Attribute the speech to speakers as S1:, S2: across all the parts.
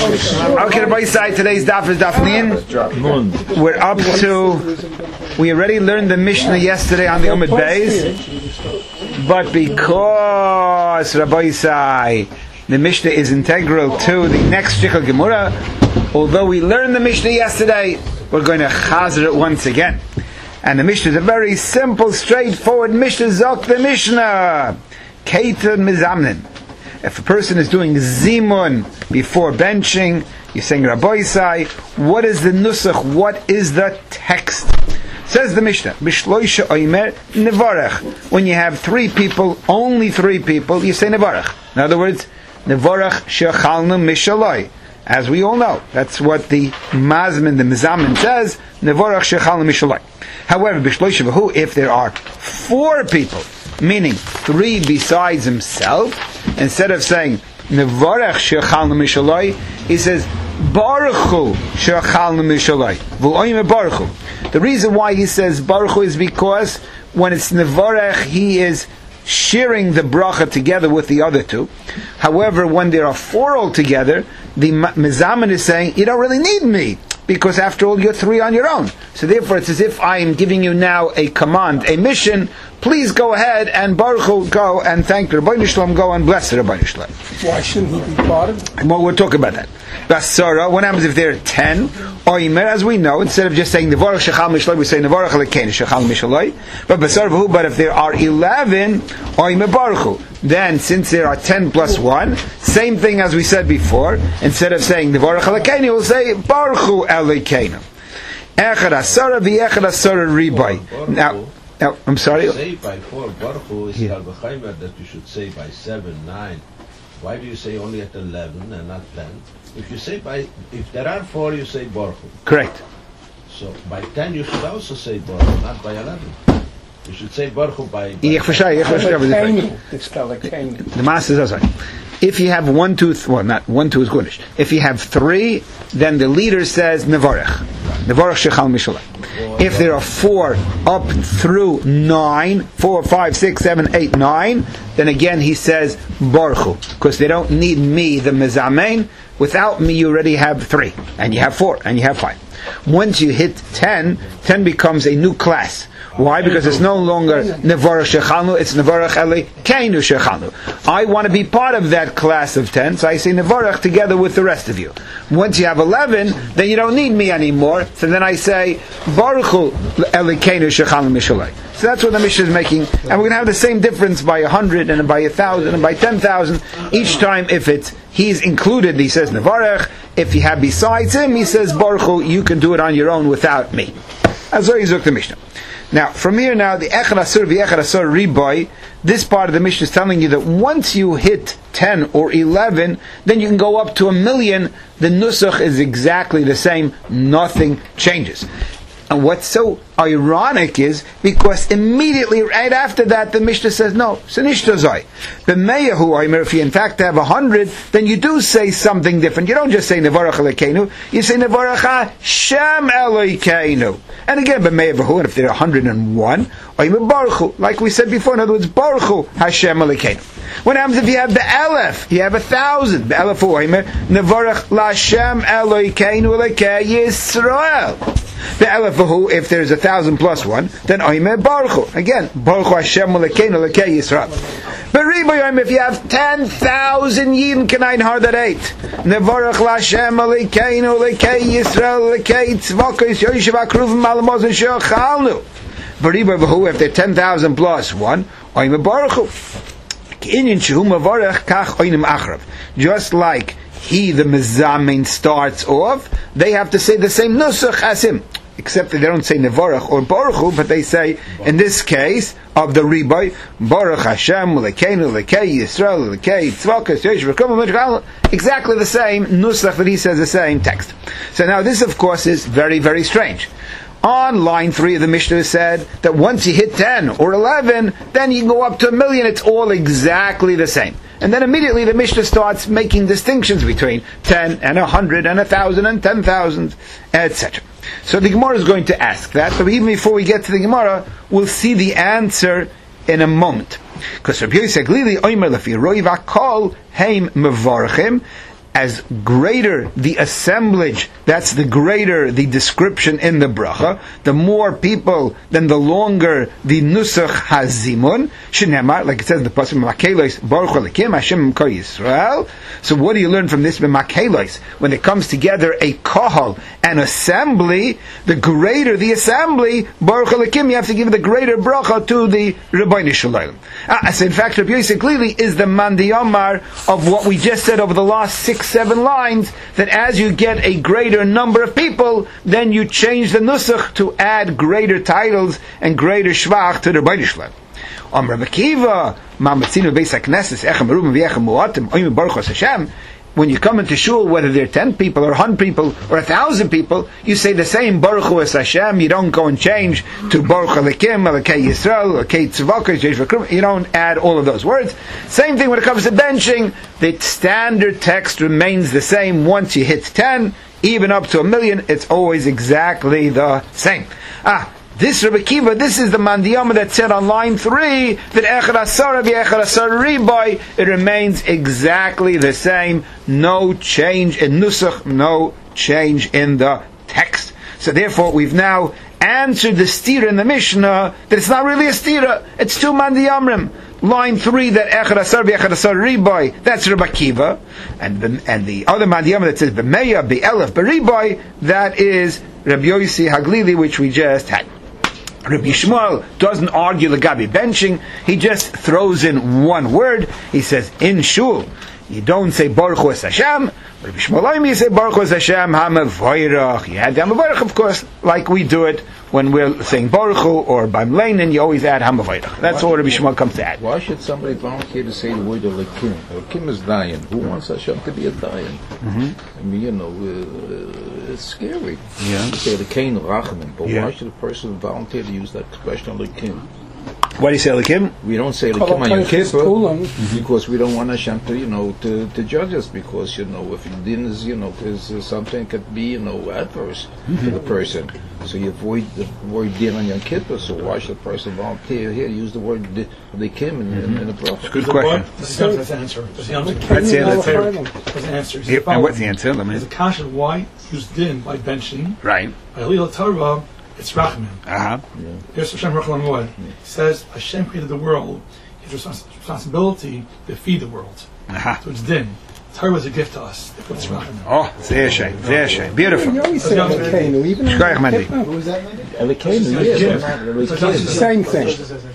S1: Okay, Rabbi Isai, today's daf is daf Nin. We're up to, we already learned the Mishnah yesterday on the Umad Beis, but because Rabbi Isai, the Mishnah is integral to the next Shikha Gemara, although we learned the Mishnah yesterday, we're going to chazer it once again. And the Mishnah is a very simple, straightforward Mishnah. Zok the Mishnah. Keter mizamnin. If a person is doing zimun before benching, you're saying Rabbi Isai, what is the nusach? What is the text? Says the Mishnah, Bishloisha oimer nevarach. When you have three people, only three people, you say nevarach. In other words, nevarach shechalnu mishaloi. As we all know, that's what the mazmin, the mizamin says, nevarach shechalnu mishaloi. However, Bishloisha v'hu, if there are four people, meaning three besides himself, instead of saying nevarach shechalnu mishaloi, he says baruchu shechalnu mishaloi. V'oyim baruchu. The reason why he says baruchu is because when it's nevarach, he is sharing the bracha together with the other two. However, when there are four altogether, the mizamin is saying you don't really need me, because after all you're three on your own. So therefore it's as if I am giving you now a command, a mission. Please go ahead and Baruch Hu, go and thank Rabbeinu Shalom, go and bless Rabbeinu Shalom.
S2: Why shouldn't he be part of it?
S1: Well, we'll talk about that. Basara, what happens if there are 10? Oimer, as we know, instead of just saying Nevarach Shechal Mishaloi, we say Nevarach Alekeinu Shechal Mishaloi. But Basara V'hu, but if there are 11, Oimer Baruch Hu. Then, since there are 10 plus 1, same thing as we said before, instead of saying Nevarach Alekeinu, we'll say Baruch Hu Alekeinu. Echad Asara v'Echad Asara Ribai. Now, I'm sorry.
S3: Say by 4 Baruch Hu is Kal V'chaimer that you should say by 7, 9. Why do you say only at 11 and not 10? If you say if there are 4, you say Baruch Hu.
S1: Correct.
S3: So by 10 you should also say Baruch Hu, not by 11. You should say Baruch Hu by
S1: The master says, if you have 1, 2, well, not 1, 2 is good. If you have 3, then the leader says Nevarech. Nevarech Shechal Mishaloi. If there are 4 up through 9, 4, 5, 6, 7, 8, 9, then again he says Baruch Hu, because they don't need me, the mezamein. Without me you already have 3, and you have 4, and you have 5. Once you hit 10, 10 becomes a new class. Why? Because it's no longer Nevarach Shechalnu, it's Nevarach Alekeinu Shechalnu. I want to be part of that class of 10, so I say Nevarach together with the rest of you. Once you have 11, then you don't need me anymore, so then I say Baruch Hu Alekeinu Shechalnu Mishaloi. So that's what the Mishnah is making, and we're going to have the same difference by 100, and by 1,000, and by 10,000. Each time, if he's included, he says Nevarach. If you have besides him, he says Baruch Hu, you can do it on your own without me. That's what he's looked at the Mishnah. Now, from here now, the Echad Asur v'Echad Asur Riboy, this part of the Mishnah is telling you that once you hit 10 or 11, then you can go up to 1,000,000. The Nusach is exactly the same. Nothing changes. And what's so ironic is, because immediately right after that, the Mishnah says, no, Sinishtazai. The Meyahu, if you in fact have 100, then you do say something different. You don't just say Nevarach Alekeinu, you say Nevarach Hashem Alekeinu. And again, B'Meyahu, and if there are 101, Baruch Hu, like we said before, in other words, Baruch Hu Hashem Alekeinu. What happens if you have the Aleph? You have 1,000. The Aleph Oimer, Nevarach Lashem Alekeinu Alekei Yisrael. The Aleph Vahu, if there's 1,000 plus 1, then Oimer Baruch Hu. Again, Baruch Hu Hashem Alekeinu Alekei Yisrael. But Riboyim, if you have 10,000 Yidin Kanayin Hardat 8, Nevarach Lashem Alekeinu Alekei Yisrael Alekei Tzvokos Yoshev Akruvim Malamos and Shechalnu. But Riboyim Vahu, if they're 10,000 plus 1, Oimer Baruch Hu. Just like he, the mezamin, starts off, they have to say the same nusach as him, except that they don't say nevarach or baruch hu, but they say, in this case of the riboy, baruch Hashem lekeinu lekei Yisrael lekei tzvakas yoshev v'kum, exactly the same nusach that he says, the same text. So now this, of course, is very, very strange. On line 3 of the Mishnah said that once you hit 10 or 11, then you can go up to 1,000,000. It's all exactly the same. And then immediately the Mishnah starts making distinctions between 10 and 100 and 1,000 and 10,000, etc. So the Gemara is going to ask that, but even before we get to the Gemara, we'll see the answer in a moment. Because Rabbi Yosef Glili Oimer Lefi Roiva Kol Heim Mevarchim as greater the assemblage, that's the greater the description in the bracha. The more people, then the longer the nusach hazimun. Shenemar, like it says in the pasuk, Makelos Baruch Elikim Hashem Kol Yisrael. So what do you learn from this? Makelos, when it comes together a kahal, an assembly, the greater the assembly, Baruch Elikim, you have to give the greater bracha to the Rebbeinu Shalom. So in fact, Rabbi Yosef clearly is the mandiyamar of what we just said over the last 6-7 lines, that as you get a greater number of people, then you change the nusach to add greater titles and greater shvach to the Rebbeinu Shalom. Rabbi Akiva, Mamatzinu Beis HaKnesses, Echem Merubim V'Echem Mu'atim, Oyim Baruch Hashem. When you come into shul, whether they're 10 people or 100 people or 1,000 people, you say the same Baruch Hu Es Hashem. You don't go and change to Baruch Elikim, Elokei Yisrael, Elokei Tzvokos, Yesh V'Krum. You don't add all of those words. Same thing when it comes to benching. The standard text remains the same. Once you hit 10, even up to 1,000,000, it's always exactly the same. This Rabbi Akiva, this is the mandiyama that said on line 3 that Echad Asara v'Echad Asara Riboy, it remains exactly the same, no change in nusach, no change in the text. So therefore we've now answered the stira in the Mishnah that it's not really a stira, it's two mandiyamrim. Line 3 that Echad Asar v'Echad Asar Riboy, that's Rabbi Akiva, and the other mandiyama that says B'meya, B'elef, B'riboy, that is Rabbi Yossi Haglili, which we just had. Rabbi Shmuel doesn't argue the Gabi benching, he just throws in one word. He says, in shul, you don't say Baruch Hu Es Hashem. Rabbi Shmuel, you say Baruch Hu Es Hashem HaMevoirach. You add the HaMevoirach, of course, like we do it when we're saying Baruch Hu, or by Mleinin, you always add HaMevoirach. That's all Rabbi Shmuel comes to add.
S4: Why should somebody volunteer to say the word Elikim? Elikim is dying. Who wants Hashem to be a dying? I mean, it's scary.
S1: Yeah.
S4: You say Elikim Rachamim, but why should a person volunteer to use that expression Elikim?
S1: Why do you say Elikim?
S4: We don't say Elikim on Yom Kippur because we don't want Hashem to, to judge us, because, if it is, because something could be, adverse to the person. So you avoid the word din on Yom Kippur, so why should a person volunteer here to use the word Elikim in the bracha?
S1: Good question.
S2: That's the answer.
S1: That's the
S2: answer.
S1: And what's the answer?
S2: There's a kasha why use din by benching.
S1: Right.
S2: By Lila Torah, it's Rachamim. Here's Hashem Rachel Amor. He says Hashem created the world. His responsibility to feed the world. So it's din. Torah is a gift to us. It's Rachamim.
S1: Oh, sehr schön, sehr schön. Beautiful.
S5: You always say Elokeinu, even on
S1: Shkoyach Mandi.
S5: Who is that?
S4: Elokeinu, yes.
S5: Same thing.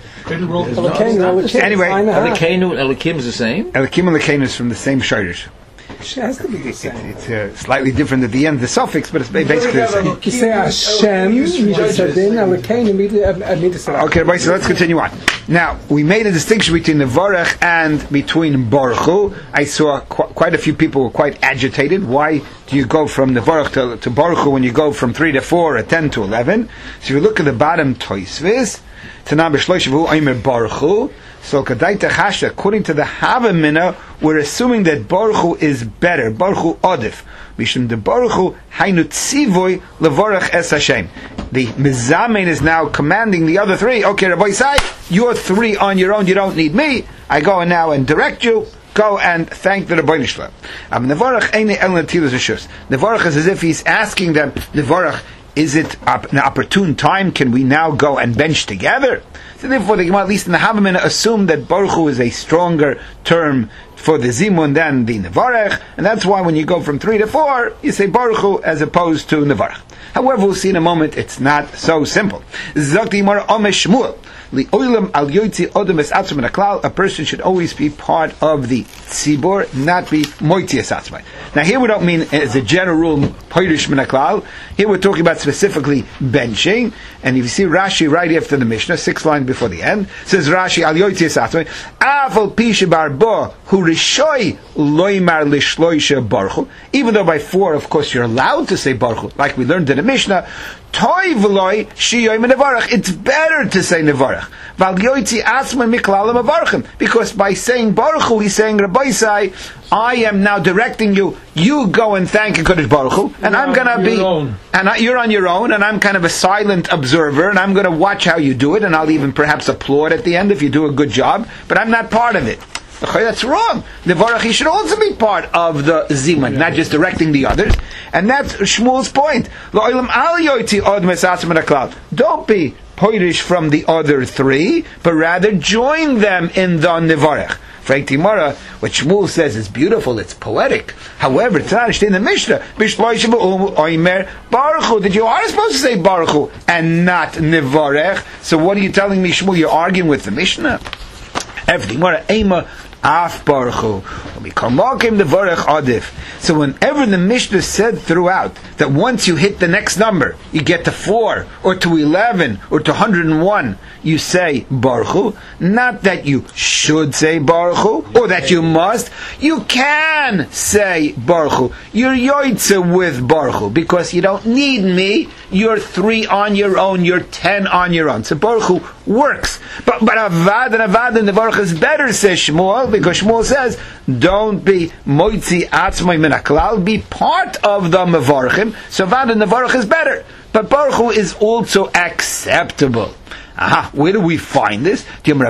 S1: Anyway,
S4: Elokeinu and Elokim is the same?
S1: Elikim and Elokeinu is from the same shirish.
S5: It has to be the same.
S1: It's slightly different at the end, the suffix, but it's basically the same.
S5: You say Hashem, Midasadin, Elokeinu, Midasadin.
S1: Okay, so let's continue on. Now, we made a distinction between the Varech and between Baruch Hu. I saw quite a few people were quite agitated. Why do you go from the Varech to Baruch Hu when you go from 3 to 4 or 10 to 11? So if you look at the bottom Toisvis, Tanam B'Shloishav Hu Aimer Baruch Hu. So Kadaita Chasha, according to the Havamina, we're assuming that Baruch Hu is better. Baruch Hu Odif. Mishum de Baruch Hu Hainu Tzivoy Levorach Es Hashem. The Mizamein is now commanding the other 3. Okay, Rabbi Sai, you're 3 on your own. You don't need me. I go and now and direct you. Go and thank the Rebbeinu Shalom. Nevarach Eine Elna Tilas Rishus. Nevarach is as if he's asking them, Nevarach, is it an opportune time? Can we now go and bench together? So therefore, the Gemara, at least in the Havamina, assume that Baruch Hu is a stronger term for the Zimun than the Nevarech, and that's why when you go from 3 to 4, you say Baruch Hu as opposed to Nevarech. However, we'll see in a moment, it's not so simple. Zok the Gemara Omesh Shmuel. A person should always be part of the tzibor, not be moitzias atzmai. Now here we don't mean as a general rule poirish min haklal. Here we're talking about specifically benching. And if you see Rashi right after the Mishnah, 6 lines before the end, says Rashi al yoitzias atzmai afal pisha barbo hu rishoi loymar lishloisha baruch. Even though by 4, of course, you're allowed to say baruch, like we learned in the Mishnah. It's better to say Nevarach. Because by saying Baruch Hu, he's saying, Rabbi Sai, I am now directing you. You go and thank HaKadosh Baruch Hu, and I'm going to be, you're on your own, and I'm kind of a silent observer, and I'm going to watch how you do it, and I'll even perhaps applaud at the end if you do a good job, but I'm not part of it. That's wrong. Nevarach, he should also be part of the zimun, not just directing the others. And that's Shmuel's point. Don't be poirish from the other three, but rather join them in the Nevarach. Frank Timara, what Shmuel says is beautiful, it's poetic. However, it's not in the Mishnah. That you are supposed to say Baruch Hu and not Nevarech. So what are you telling me, Shmuel? You're arguing with the Mishnah? Af Baruch Hu. So whenever the Mishnah said throughout that once you hit the next number, you get to 4 or to 11 or to 101, you say Baruch Hu. Not that you should say Baruch Hu or that you must. You can say Baruch Hu. You're yoitze with Baruch Hu because you don't need me. You're 3 on your own. You're 10 on your own. So Baruch Hu works. But Avad and the Baruch is better, says Shmuel, because Shmuel says, don't be moitzi atzmai min haklal, be part of the mevarchim. So Avad and the Baruch is better. But Baruch Hu is also acceptable. Where do we find this?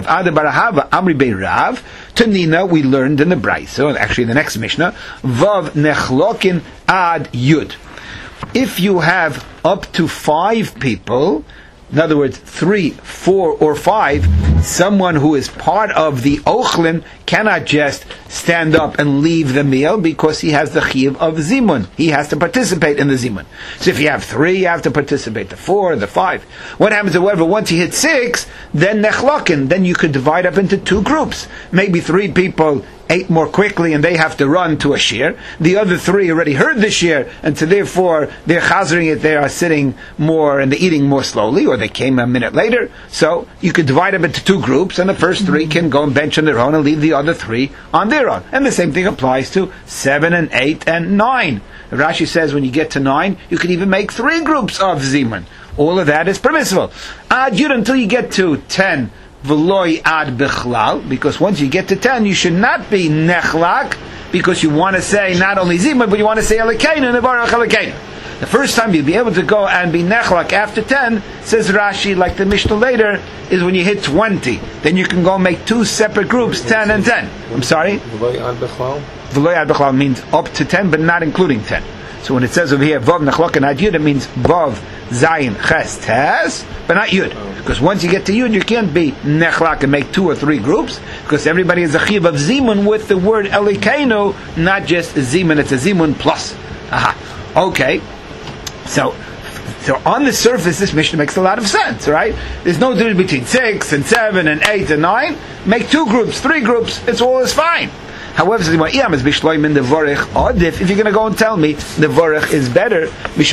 S1: Tanina, we learned in the Brayso, actually the next Mishnah, Vav nechlokin ad yud. If you have up to 5 people, in other words, 3, 4, or 5, someone who is part of the Ochlin cannot just stand up and leave the meal because he has the chiyuv of zimun. He has to participate in the zimun. So if you have 3, you have to participate. The 4, the 5. What happens, however, once you hit 6, then nechlokin, then you could divide up into 2 groups. Maybe 3 people ate more quickly and they have to run to a shir. The other 3 already heard the shir, and so therefore they're chazering it, they are sitting more and they're eating more slowly, or they came a minute later. So you could divide them into 2 groups, and the first 3 can go and bench on their own and leave the other 3 on their own. And the same thing applies to 7 and 8 and 9. Rashi says when you get to 9, you could even make 3 groups of zimun. All of that is permissible. Ad yud until you get to 10. V'loi ad bichlal, because once you get to 10, you should not be nechlak, because you want to say not only zimun, but you want to say elikeinu, nevarach elikeinu. The first time you'll be able to go and be nechlak after 10, says Rashi, like the Mishnah later, is when you hit 20. Then you can go make 2 separate groups, 10 and 10. I'm sorry? V'loi ad bichlal? V'loi ad bichlal means up to 10, but not including 10. So when it says over here, Vav Nechlok Ad Yud, it means Vav Zayin Ches Tes, but not Yud. Because once you get to Yud, you can't be Nechlak and make 2 or 3 groups, because everybody is a chiv of Zimun with the word Elikeinu, not just Zimun, it's a Zimun plus. Okay. So on the surface, this Mishnah makes a lot of sense, right? There's no difference between 6 and 7 and 8 and 9. Make 2 groups, 3 groups, it's all is fine. However, if you're going to go and tell me the Vorech is better, if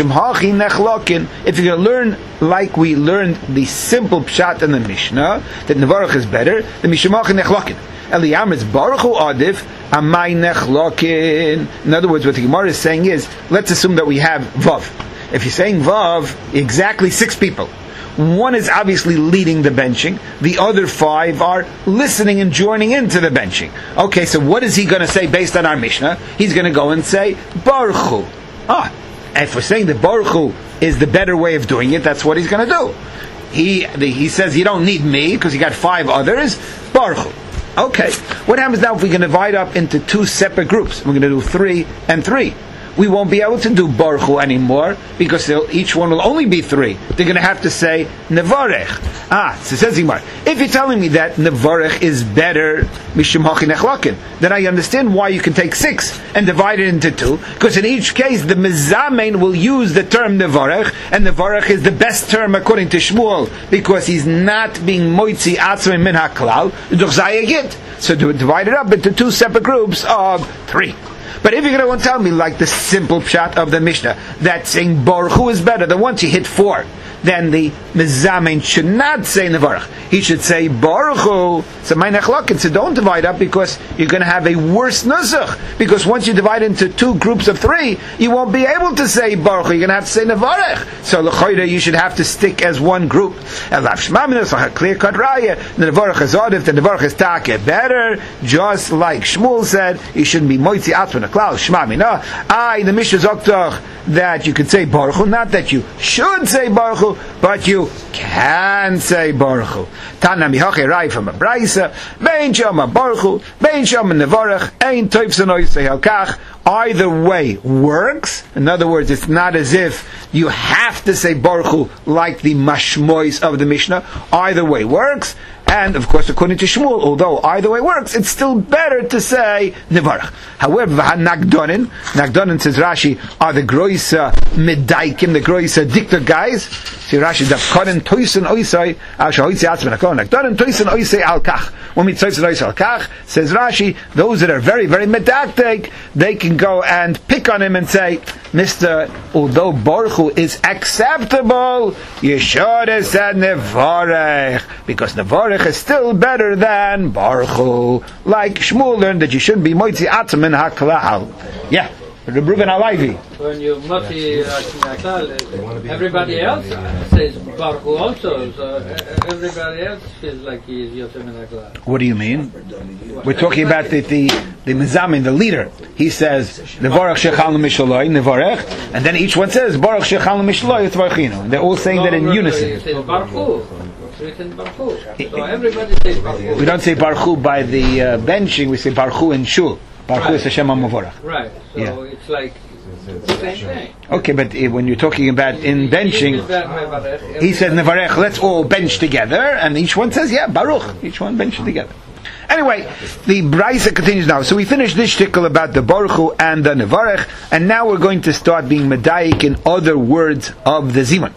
S1: you're going to learn like we learned the simple pshat in the Mishnah, that the Vorech is better, then Mishumachin Nechlokin. Eliyam is Baruch Hu Adif, Amay Nechlokin. In other words, what the Gemara is saying is, let's assume that we have Vav. If you're saying Vav, exactly 6 people. 1 is obviously leading the benching. The other 5 are listening and joining into the benching. Okay, so what is he going to say based on our Mishnah? He's going to go and say, Baruch Hu. If we're saying that Baruch Hu is the better way of doing it, that's what he's going to do. He says, you don't need me, because you got 5 others. Baruch Hu. Okay, what happens now if we can divide up into 2 separate groups? We're going to do 3 and 3. We won't be able to do Baruch Hu anymore, because each one will only be 3. They're going to have to say Nevarech. So says Gemara, if you're telling me that Nevarech is better Mishum Hachi Nechlakin, then I understand why you can take 6 and divide it into 2, because in each case the Mezamein will use the term Nevarech, and Nevarech is the best term according to Shmuel, because he's not being Moitzi Atzmei Min HaKlal, Duch Zayagit. So to divide it up into 2 separate groups of 3. But if you're going to tell me, like the simple pshat of the Mishnah, that saying Baruch Hu is better, then once you hit 4, then the Mezamein should not say Nevarach. He should say Baruch Hu. So my Nechlokin, so don't divide up, because you're going to have a worse Nusach. Because once you divide into 2 groups of 3, you won't be able to say Baruch Hu. You're going to have to say Nevarach. So L'choyre, you should have to stick as one group. Elav Shmaminus, a clear-cut raya. The Nevarach is Odif, the Nevarach is Takeh better. Just like Shmuel said, you shouldn't be Moitzi Atzman Aklal Shmamina. The Mishnah Zoktoch, that you could say Baruch Hu, not that you should say Baruch Hu, but you can say Baruch Hu. Tana mihache rai from a Braisa, bein shama Baruch Hu, bein shama nevarech, ein toivsan oisei halkach. Either way works. In other words, it's not as if you have to say Baruch Hu like the mashmois of the Mishnah. Either way works. And of course, according to Shmuel, although either way works, it's still better to say Nevarach. However, Nagdonin says Rashi, are the Groisa Medaikim, the Groisa Dictor guys. See Rashi, the Koden Toisen Oisai, Ashahoitzi Atzman Akon, Nagdonin Toisen Oisai Alkach. When we Toisen Oisai Alkach, says Rashi, those that are very, very medactic, they can go and pick on him and say, Mr. Although Baruch Hu is acceptable, you should have said Nevarach, because Nevarach is still better than Baruch Hu. Like Shmuel learned that you shouldn't be Moitzi Atzim in HaKlal. Yeah, Reuven Halevi.
S6: When you Moitzi HaKlal, everybody else says Baruch Hu also, so everybody else feels like he is Yotem in HaKlal.
S1: What do you mean? We're talking about the Mizamin, the leader. He says, Nevarach Shechal Mishaloi, Nevarech, and then each one says, Baruch Shechal Mishaloi, Tvarchino. And they're all saying that in unison.
S6: It says Baruch Hu. So everybody says Baruch Hu.
S1: We don't say Baruch Hu by the benching, we say Baruch Hu in Shul. Baruch Hu is Hashem HaMavorach.
S6: Right, so it's like the same thing.
S1: Okay, but when you're talking about in benching, he says Nevarech, let's all bench together, and each one says, yeah, Baruch, each one bench together. Anyway, the Braisa continues now. So we finished this shtickle about the Baruch Hu and the Nevarech, and now we're going to start being medayik in other words of the Zimun.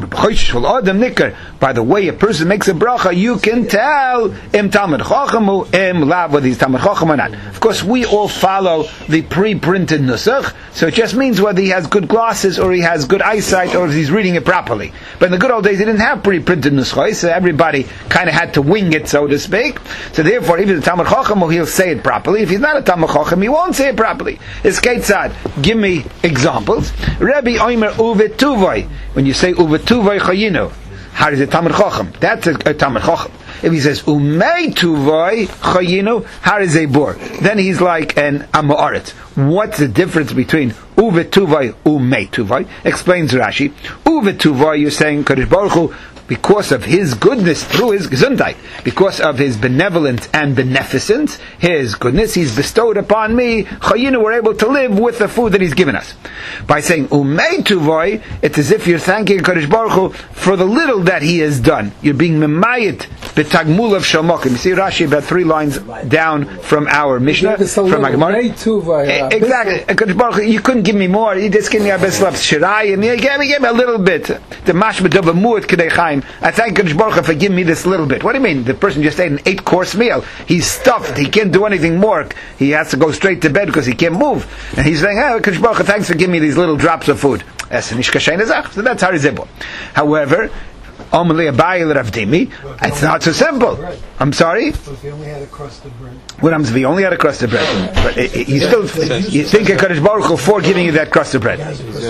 S1: By the way a person makes a bracha, you can tell im Talmud Chacham im Lav, whether he's Talmud Chacham or not. Of course, we all follow the pre-printed nusach, so it just means whether he has good glasses or he has good eyesight or if he's reading it properly. But in the good old days, they didn't have pre-printed nusach, so everybody kind of had to wing it, so to speak. So therefore, even the Talmud Chacham, he'll say it properly. If he's not a Talmud Chacham, he won't say it properly. It's Keitzad. Give me examples. Rabbi Omer Uvet Tuvoi. When you say Uvet Tuvoi Chayinu, how is it Talmud Chacham? That's a Talmud Chacham. If he says Umei Tuvoi Chayinu, how is a bor? Then he's like an Amorit. What's the difference between Uvet Tuvoi, Umei Tuvoi? Explains Rashi. Uvet Tuvoi, you're saying Kadosh Baruch Hu, because of his goodness through his gesundheit, because of his benevolence and beneficence, his goodness, he's bestowed upon me, Chayinu, we're able to live with the food that he's given us. By saying Umei Tuvoi, it's as if you're thanking Kadosh Baruch Hu for the little that he has done. You're being memayit betagmul of shalmokim. You see Rashi about 3 lines down from our Mishnah, from our Gemara. Exactly. Kadosh Baruch Hu, you couldn't give me more. You just give me a best love shirai, and you gave me a little bit. The mashmat of a mu'at kedei chaim. I thank Kadosh Baruch Hu for giving me this little bit. What do you mean? The person just ate an 8-course meal. He's stuffed. He can't do anything more. He has to go straight to bed because he can't move. And he's saying, Kadosh Baruch Hu, thanks for giving me these little drops of food. So that's Harizebo. However, it's not so simple. I'm sorry?
S7: So if he only had a crust of bread.
S1: What happens if he only had a crust of bread? But you still, you think of Kadosh Baruch Hu for giving you that crust of bread.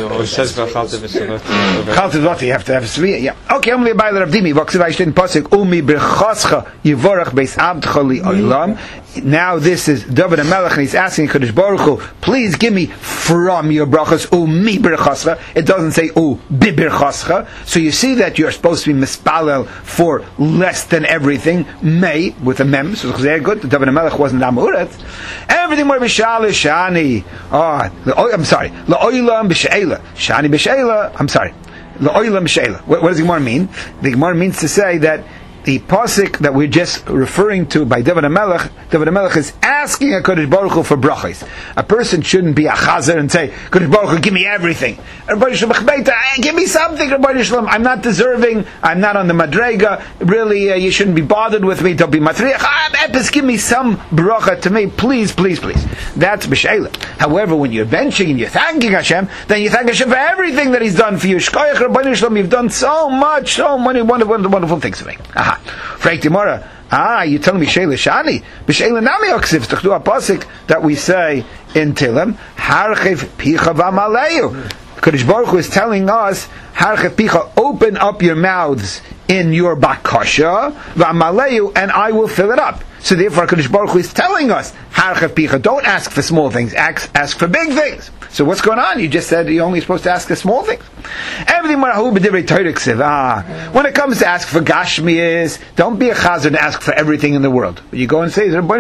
S1: Chaltivati, you have to have a sviyah, yeah. Okay, only a Bail Rav Dimi, Vaksivayshtin Pasik, Umi Brechascha, Yivorach Beis Abdcha Li Olam. Now this is David HaMelech, and he's asking Kadosh Baruch Hu, please give me from your brachas, Umi Brechascha. It doesn't say U Bi Brechascha. So you see that you're supposed to be mispalel for less than everything. May with a mem, so very good. David HaMelech wasn't amurat. Everything more b'sha'ala shani. I'm sorry. La'olam b'she'ela. Shani b'she'ela. I'm sorry. La'olam b'she'ela. What does the Gemara mean? The Gemara means to say that the pasuk that we're just referring to by David HaMelech is asking a Kadosh Baruch Hu for brachos. A person shouldn't be a chazer and say, Kadosh Baruch Hu, give me everything. Give me something, I'm not deserving, I'm not on the madrega, really, you shouldn't be bothered with me, don't be matriach, give me some bracha to me, please, please, please. That's b'sheila. However, when you're benching and you're thanking Hashem, then you thank Hashem for everything that He's done for you. Shkoyach Rabbeinu Shalom, you've done so much, so many wonderful things for me. Aha. Frank Timora, you're telling me Sheila Shani? B'Sheila Nami Oksiv, to a pasuk that we say in Tilim, Harchev Picha V'Amaleyu. Kadosh Baruch Hu is telling us, Harchev Picha, open up your mouths in your bakasha, V'Amaleyu, and I will fill it up. So therefore, HaKadosh Baruch Hu is telling us, Harchav Picha, don't ask for small things, ask for big things. So what's going on? You just said you're only supposed to ask for small things. Everything when it comes to ask for Gashmias, don't be a chazar to ask for everything in the world. But you go and say, however,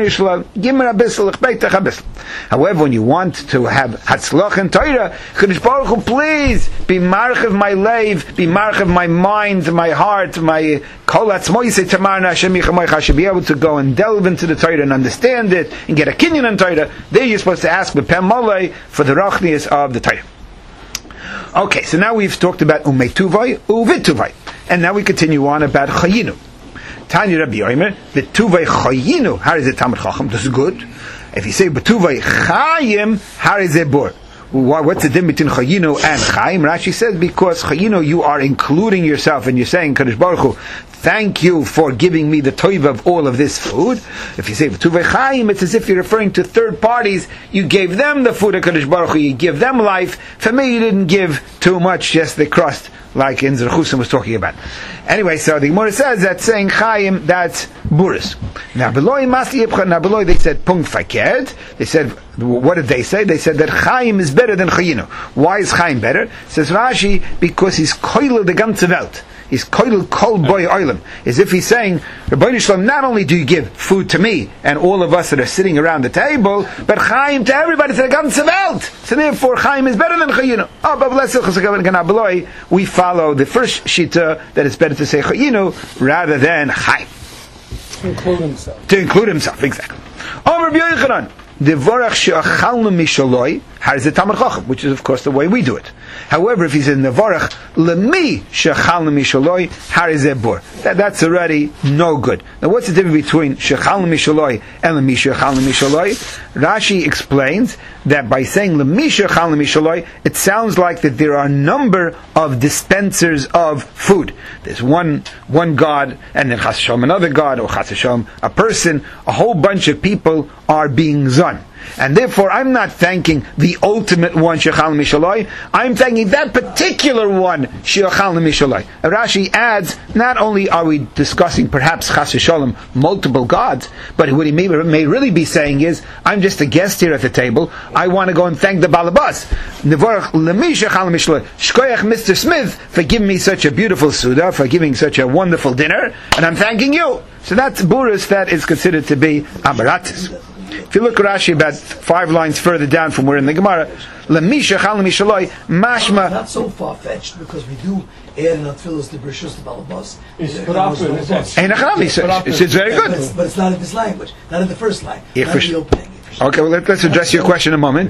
S1: when you want to have Hatzlach and Torah, HaKadosh Baruch Hu, please be marchav my leiv, be marchav my mind, my heart, my kol atzmoise tamarna Hashem yichamoich. I should be able to go and delve into the Torah and understand it and get a kinyan in Torah. There you're supposed to ask b'pem malei for the rachnias of the Torah. Okay, so now we've talked about umetuvai, uvituvai, and now we continue on about chayinu. Tanya Rabbi Yomer, betuvai chayinu. How is it Talmud Chacham? This is good. If you say betuvai chayim, how is it bor? What's the difference between chayinu and chayim? Rashi says because chayinu you are including yourself and you're saying Kadosh Baruch Hu, thank you for giving me the toiva of all of this food. If you say betuvei chayim, it's as if you're referring to third parties. You gave them the food of Kadosh Baruch Hu. You give them life. For me, you didn't give too much, just the crust, like in Zerchusim was talking about. Anyway, so the Gemara says that saying chayim, that's buris. Now below they said punkt faked. They said, what did they say? They said that chayim is better than chayinu. Why is chayim better? Says Rashi, because he's koil the ganze Welt. He's koil kol boy oilam. As if he's saying, Rebbeinu Shalom, not only do you give food to me and all of us that are sitting around the table, but chayim to everybody, to the ganze Welt. So therefore, chayim is better than chayinu. Oh, but we follow the first shita that it's better to say chayinu rather than chayim.
S5: To include himself.
S1: To include himself, exactly. Omer b'yochanan, devorach she'achalnu mishaloi, harizeh Talmud Chacham, which is of course the way we do it. However, if he says nevorach lemi she'achalnu mishaloi, harizeh bor, that's already no good. Now, what's the difference between she'achalnu mishaloi and lemi she'achalnu mishaloi? Rashi explains that by saying lemi she'achalnu mishaloi, it sounds like that there are a number of dispensers of food. There's one God, and then chas v'shalom another God, or chas v'shalom a person. A whole bunch of people are being zon. And therefore, I'm not thanking the ultimate one, Shechal Mishaloi. I'm thanking that particular one, Shechal Mishaloi. Rashi adds, not only are we discussing perhaps Chas v'Shalom, multiple gods, but what he may really be saying is, I'm just a guest here at the table. I want to go and thank the Balabas. Nevorach lemi Shechal Mishaloi. Shkoyach Mr. Smith for giving me such a beautiful Suda, for giving such a wonderful dinner, and I'm thanking you. So that's Buris that is considered to be Amaratis. If you look at Rashi about 5 lines further down from where in the Gemara, mashma.
S7: Not so far-fetched because we do add in Atfilas the Brishus the Balabas.
S1: It's very good.
S7: But it's not in this language, not in the first line. Not in the opening.
S1: Okay, well let's address your question in a moment.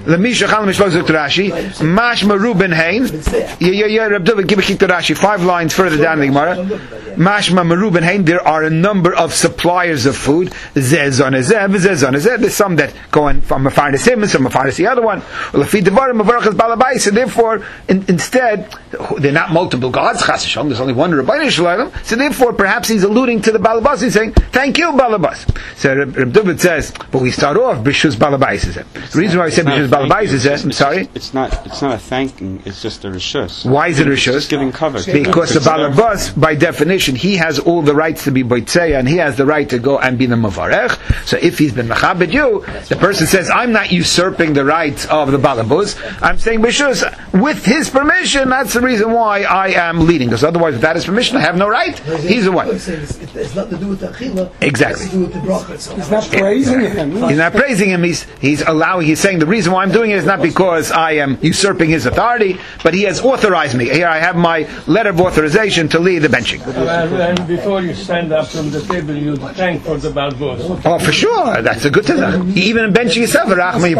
S1: Mashma Ruben Hain. Reb David, give a kick to Rashi. 5 lines further down in the Gemara. Mashma Meruben Hain. There are a number of suppliers of food. There's some that go in from Mefardes him and some Mefardes the other one. So therefore, instead, they're not multiple gods. There's only one Rebbeinu Shalom. So therefore, perhaps he's alluding to the Balabas. He's saying, "Thank you, Balabas." So Reb David says, but we start off Bishus Balabais. The reason why I said Bishus Balabais is that, I'm sorry?
S8: It's not a thanking, it's just a Rishus.
S1: Why is it Rishus?
S8: It's giving cover.
S1: Because the Balabas, by definition, he has all the rights to be Boitzeya, and he has the right to go and be the Mavarech. So if he's been Mechabed you, the person says, I'm not usurping the rights of the Balabus, I'm saying Bishus, with his permission, that's the reason why I am leading. Because otherwise, without his permission, I have no right. He's the one.
S7: It's nothing to do with the Achila.
S1: Exactly.
S7: It's to do with the bracha itself.
S5: He's not praising him.
S1: He's not praising him. He's saying the reason why I'm doing it is not because I am usurping his authority, but he has authorized me. Here I have my letter of authorization to lead the benching.
S9: And before you stand up from the table, you thank for the balbos.
S1: Oh, for sure. That's a good thing. Even in benching yourself,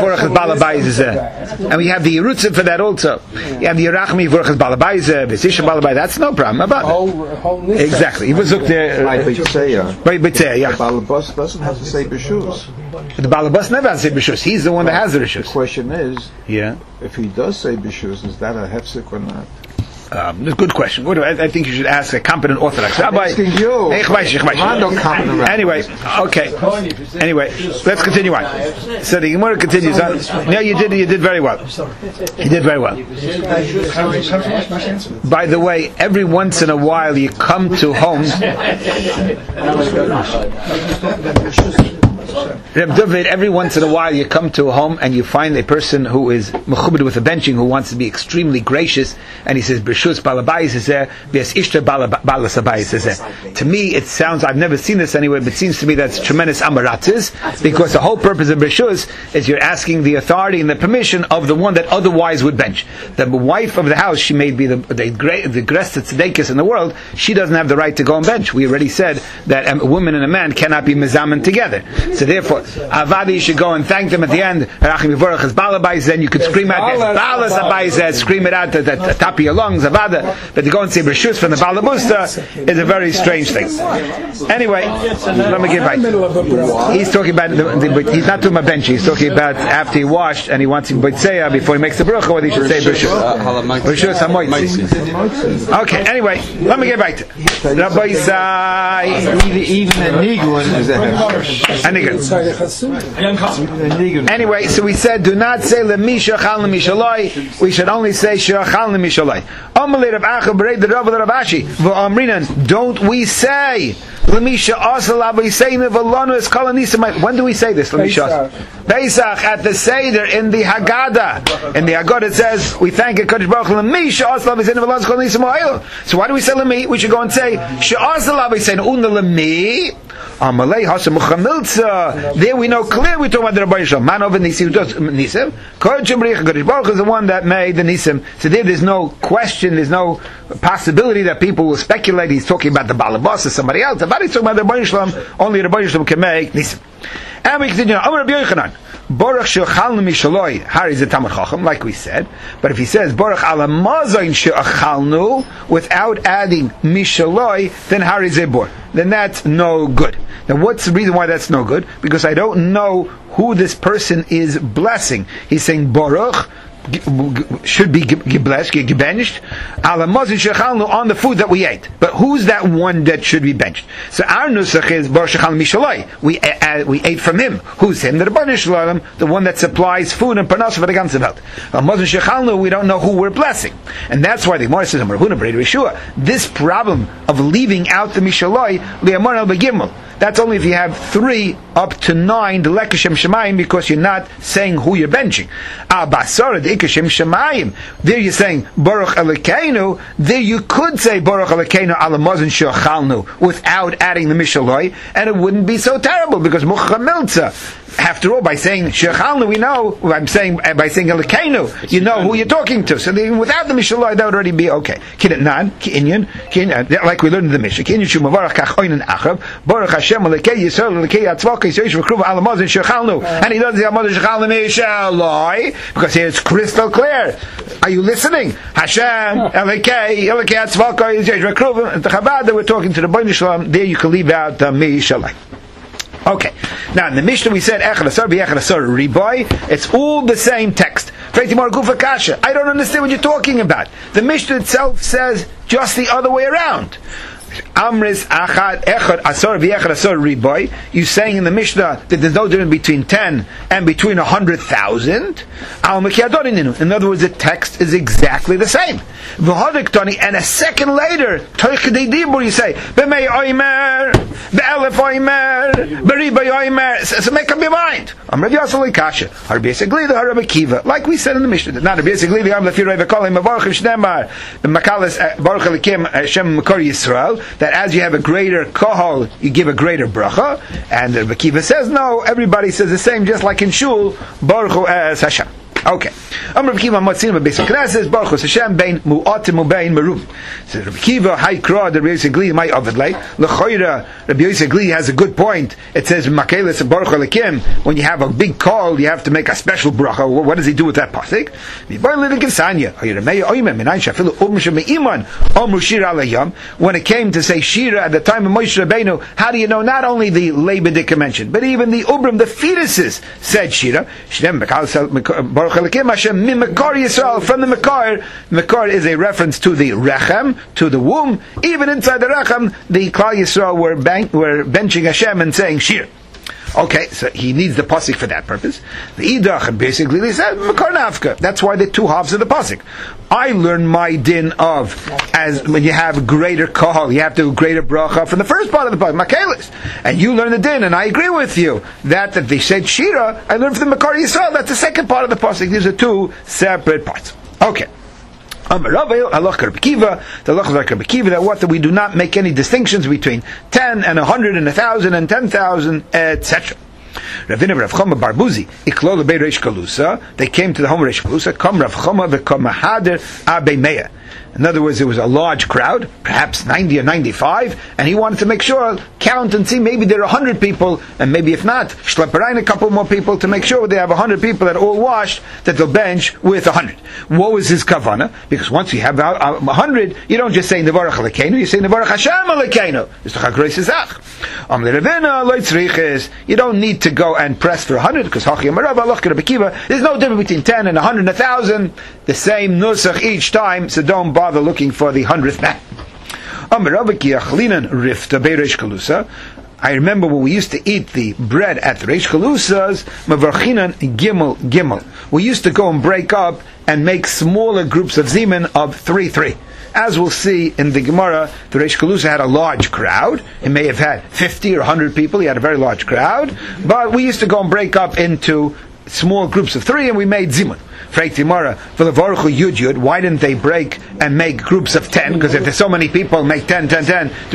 S1: and we have the Yerutzim for that also. You have the Yerachmi Yivorach Balabaize, Vesisha Balabai. That's no problem about it. Exactly. He was up there.
S4: By B'tzeya.
S1: By B'tzeya, yeah.
S4: The Balabas doesn't have to say B'shus.
S1: The Balabas never has to say B'shus. He's the one that has the Rishus.
S4: The question is,
S1: yeah,
S4: if he does say B'shus, is that a hefsek or not?
S1: Good question. I think you should ask a competent Orthodox rabbi. Anyway, okay. Anyway, let's continue on. So the Gemara continues on. No, you did very well. You did very well. By the way, every once in a while you come to home. Reb David, every once in a while you come to a home and you find a person who is mechubed with a benching, who wants to be extremely gracious, and he says, B'rshus balabayis is there, v'es ishta balasabayis is there. To me, it sounds, I've never seen this anywhere, but it seems to me that's tremendous amaratzis, because the whole purpose of B'rshus is you're asking the authority and the permission of the one that otherwise would bench. The wife of the house, she may be the greatest tzedekis in the world, she doesn't have the right to go and bench. We already said that a woman and a man cannot be mezamen together. So therefore, Avadi, you should go and thank them at the end. Rachim Yivorach is Balabais, then you could scream out, Balas Abai, scream it out at the top of your lungs, Avada. But to go and say Bershus from the Balabusta is a very strange thing. Anyway, let me get back. He's talking about, he's not talking about bench, he's talking about after he washed and he wants him Boitseya before he makes the bracha, whether he should say Bershus. Bershus HaMoitzi. Okay, anyway, let me get back to Rabbi Isai.
S4: Even a Nigun is a
S1: Anyway, so we said, do not say lemisha chal lemishaloi. We should only say shachal lemishaloi. Amalei Rav Acha b'rei the Rav Ashi v'amrinan. Don't we say lemisha asal abayseinu v'lanu es kol anisim? When do we say this? Lemisha Pesach at the Seder in the Haggadah. In the Haggadah it says we thank Hakadosh Baruch Hu lemisha asal abayseinu v'lanu es kol anisim ha'elu. So why do we say lemi? We should go and say she'asal abayseinu una lemi. There we know clear we're talking about the Rabbi Yisrael. Man over Nisim, Nisim. Kodesh Baruch is the one that made the Nisim. So there's no question, there's no possibility that people will speculate he's talking about the Balabas or somebody else. But he's talking about the Rabbi Yisrael. Only the Rabbi Yisrael can make Nisim. And we continue. Amar Rabbi Yochanan. Baruch she'achalnu mishaloi. Hari is a Tamar Chacham, like we said. But if he says Baruch ala mazayin she'achalnu without adding mishaloi, then Hari is a bor. Then that's no good. Now what's the reason why that's no good? Because I don't know who this person is blessing. He's saying Baruch should be gebenched ala mazin shechalnu on the food that we ate. But who's that one that should be benched? So our nusach is Baruch shechalnu mishaloi. We ate from him. Who's him? The Rebbeinu Shalom, the one that supplies food and parnasa for the ganze Welt. Mazin shechalnu, we don't know who we're blessing, and that's why the Gemara says this problem of leaving out the mishaloi li'amar al begimel. That's only if you have 3 up to 9 the lekashem shemayim, because you're not saying who you're benching. Basara the ikashem shemayim. There you're saying Baruch Elokeinu. There you could say Baruch Elokeinu ala mazon she'achalnu without adding the mishaloi, and it wouldn't be so terrible, because muchamilza. After all, by saying she'achalnu, we know. I'm saying by saying Elokeinu, you know who you're talking to. So even without the mishaloi, that would already be okay. Kinyan, like we learned in the Mishnah. Kinyan shumavarach kachoinen achav Baruch Hashem Elokei Yisrael Elokei Yatzvaka Yisrael V'Kruva Ala Mazon Shechalnu, and he doesn't say Mazon Shechalnu Mishaloi, because here it's crystal clear. Are you listening? Hashem Elokei Yatzvaka Yisrael V'Kruva. The Chabad, we're talking to the Rebbeinu Shalom. There you can leave out the Mishaloi. Okay. Now in the Mishnah we said Echad Asar B'Echad Asar Riboy. It's all the same text. I don't understand what you're talking about. The Mishnah itself says just the other way around. Amris Achad Echad Asar V'Echad Asar Riboy. You saying in the Mishnah that there's no difference between 10 and between 100,000. In other words, the text is exactly the same. And a second later, you say B'mei Oimer, B'elef Oimer, B'ribay Oimer. So make up your mind. Amr Yasol Kasha. Rabbi Yisagli the Rabbi Kiva, like we said in the Mishnah. Not Rabbi Yisagli the Amr Lefirei V'Kolim Mavarchim Shnemar Makalis Baruch Elikim Hashem Makor Yisrael. That as you have a greater kohol, you give a greater bracha, and Rabbi Kiva says no. Everybody says the same, just like in shul. Baruch Hu as Hashem. Okay. Rabbi Kiva Matzin B'Beis HaKnesses Baruch Hu Hashem Bein Mu'atim U'Bein Meruv. So Rabbi Kiva Haikra the Rabbi Yosef Gli Mai Avedlei L'Choira. Rabbi Yosef Gli has a good point. It says Makelis Baruch Elikim, when you have a big call, you have to make a special bracha. What does he do with that pasuk? When it came to say Shira at the time of Moshe Rabbeinu, how do you know not only the Lebedik mentioned, but even the Ubrim, the fetuses, said Shira. Baruch Chalakim Hashem Mimekar Yisrael, from the Mekar. Mekar is a reference to the Rechem, to the womb. Even inside the Rechem, the Klal Yisrael were benching Hashem and saying Shir. Okay, so he needs the pasuk for that purpose. The idach, and basically they said Makar Nafka. That's why the two halves of the pasuk. I learned my din of, as when you have greater kahal, you have to do greater bracha from the first part of the pasuk, Makelis. And you learn the din, and I agree with you that they said Shira. I learned from the Makar Yisrael. That's the second part of the pasuk. These are two separate parts. Okay. The that we do not make any distinctions between 10 and 100 and 1,000 and 10,000, etc. Ravina Rav Choma Barbuzi, Iklol Bei Reish Kalusa. They came to the home of Reish Kalusa. Kam Rav Choma v'Kam Mahader Abei Meya. In other words, there was a large crowd, perhaps 90 or 95, and he wanted to make sure, count and see, maybe there are 100 people, and maybe if not, shleperain a couple more people to make sure they have 100 people that are all washed, that they'll bench with 100. What was his kavana? Because once you have 100, you don't just say Nevarach Alekeinu, you say Nevarach Hashem Alekeinu. You don't need to go and press for 100, because there's no difference between 10 and 100 and 1,000, the same nusach each time, so don't bother looking for the 100th man. I remember when we used to eat the bread at the Reish Kalusa's, Mavarchinan Gimel. We used to go and break up and make smaller groups of Zeman of 3. As we'll see in the Gemara, the Reish Kalusa had a large crowd. He may have had 50 or 100 people. He had a very large crowd. But we used to go and break up into small groups of 3, and we made Zimun. Why didn't they break and make groups of 10? Because if there's so many people, make 10. So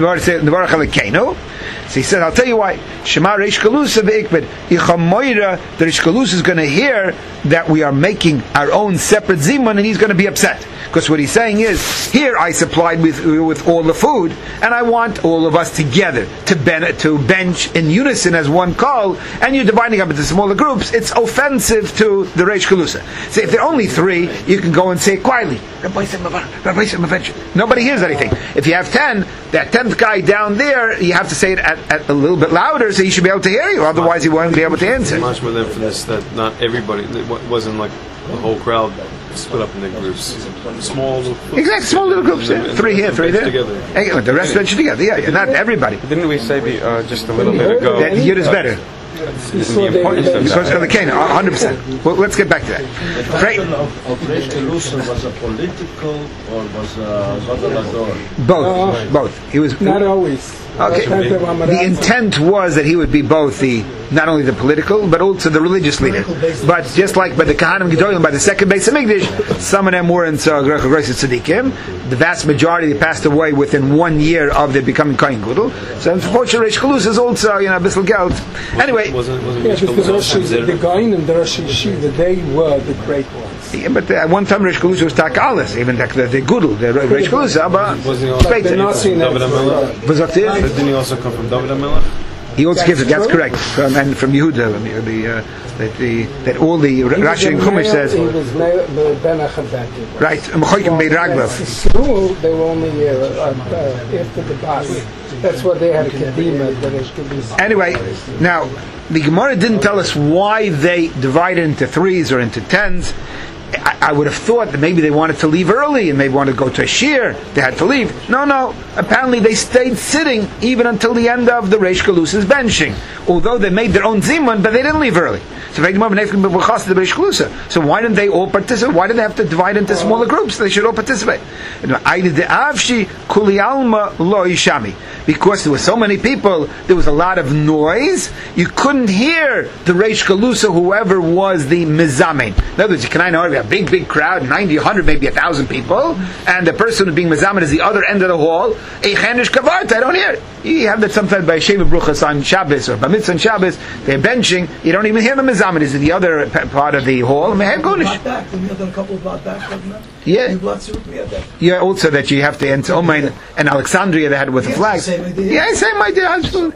S1: he said, I'll tell you why. Shema Reish Kalusa ve'ikbed. The Reish Kalusa is going to hear that we are making our own separate zimun, and he's going to be upset. Because what he's saying is, here I supplied with all the food, and I want all of us together to bench in unison as one call, and you're dividing up into smaller groups. It's offensive to the Reish Kalusa. So if there are only 3, you can go and say it quietly. Nobody hears anything. If you have 10, that 10th guy down there, you have to say it at a little bit louder, so he should be able to hear you. Otherwise, he won't be able to answer.
S10: Much more than for this, that not everybody, it wasn't like the whole crowd split up into groups. Small little groups.
S1: Exactly, small little groups. 3 here, 3 there. Together. The rest bench together. Yeah, not everybody.
S8: Didn't we say just a little bit ago
S1: that Yud is better?
S8: The importance of
S1: because of the Canaan, 100%. Well, let's get back to that. Right.
S3: Reish Kalusa was a political or was a
S1: both. He was
S5: not always.
S1: Okay. The intent was that he would be both not only the political but also the religious leader. But just like by the Kahanim Gedolim, by the second Beis Hamikdash, some of them were in Tzadikim. The vast majority they passed away within 1 year of their becoming Kohen Gadol. So unfortunately, Reish Kalusa is also a bissel geld. Anyway,
S5: because the Goyin and the Rosh Yeshiva, they were the great ones.
S1: Yeah, but at one time Reish Kalusa was Takalis, even the Gudel, the Reish Kalusa. But
S10: didn't he also come from David HaMelech?
S1: He also came from, that's correct, from Yehuda, that all the Rashi and Chumash says.
S5: He was Ben Achabati.
S1: Right, Mechoikim Bei Raglav.
S5: They were only after the Bas. That's what they had a Kedima.
S1: Anyway, now, the Gemara didn't tell us why they divided into 3s or into 10s. I would have thought that maybe they wanted to leave early and maybe wanted to go to a shir. They had to leave. No. Apparently they stayed sitting even until the end of the Reish Kalusa's benching. Although they made their own zimun, but they didn't leave early. So why didn't they all participate? Why did they have to divide into smaller groups? They should all participate. Because there were so many people, there was a lot of noise. You couldn't hear the Reish Kalusa, whoever was the mizamin. In other words, you can know we have a big crowd, 90, 100, maybe 1,000 people, and the person who's being mizamin is the other end of the hall. I don't hear it. You have that sometimes by Sheva Bruchas on Shabbos or Bamitzvah on Shabbos. They're benching. You don't even hear the mizamin. Is in the other part of the hall. Yeah, also that you have to enter and Alexandria they had with the flags. Yeah, same idea. Absolutely.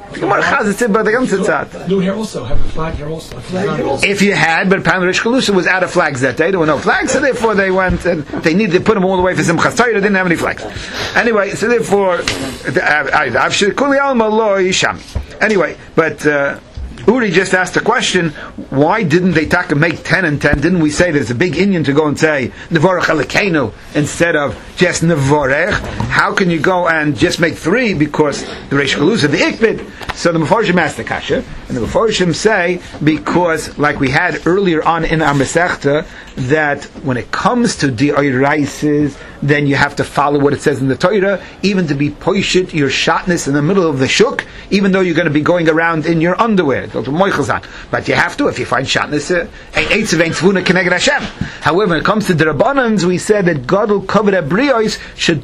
S2: Do here also have a flag here also.
S1: If you had, but apparently Reish Kalusa was out of flags that day. There were no flags, so therefore they went and they needed to put them all the way for Simchas Torah. They didn't have any flags. Anyway, so therefore, anyway, but Uri just asked a question, why didn't they make 10 and 10? Didn't we say there's a big Inyan to go and say Nevorech Elokeinu instead of just Nevorech? How can you go and just make 3 because the Reish Galusa, the Ikbid? So the Mefarshim asked the Kasha, and the Mefarshim say, because like we had earlier on in our Masechta, that when it comes to D'Oraises, then you have to follow what it says in the Torah, even to be poishit your shotness in the middle of the shuk, even though you're going to be going around in your underwear. But you have to, if you find shotness, however, when it comes to the Rabbanans, we said that God will cover the brios,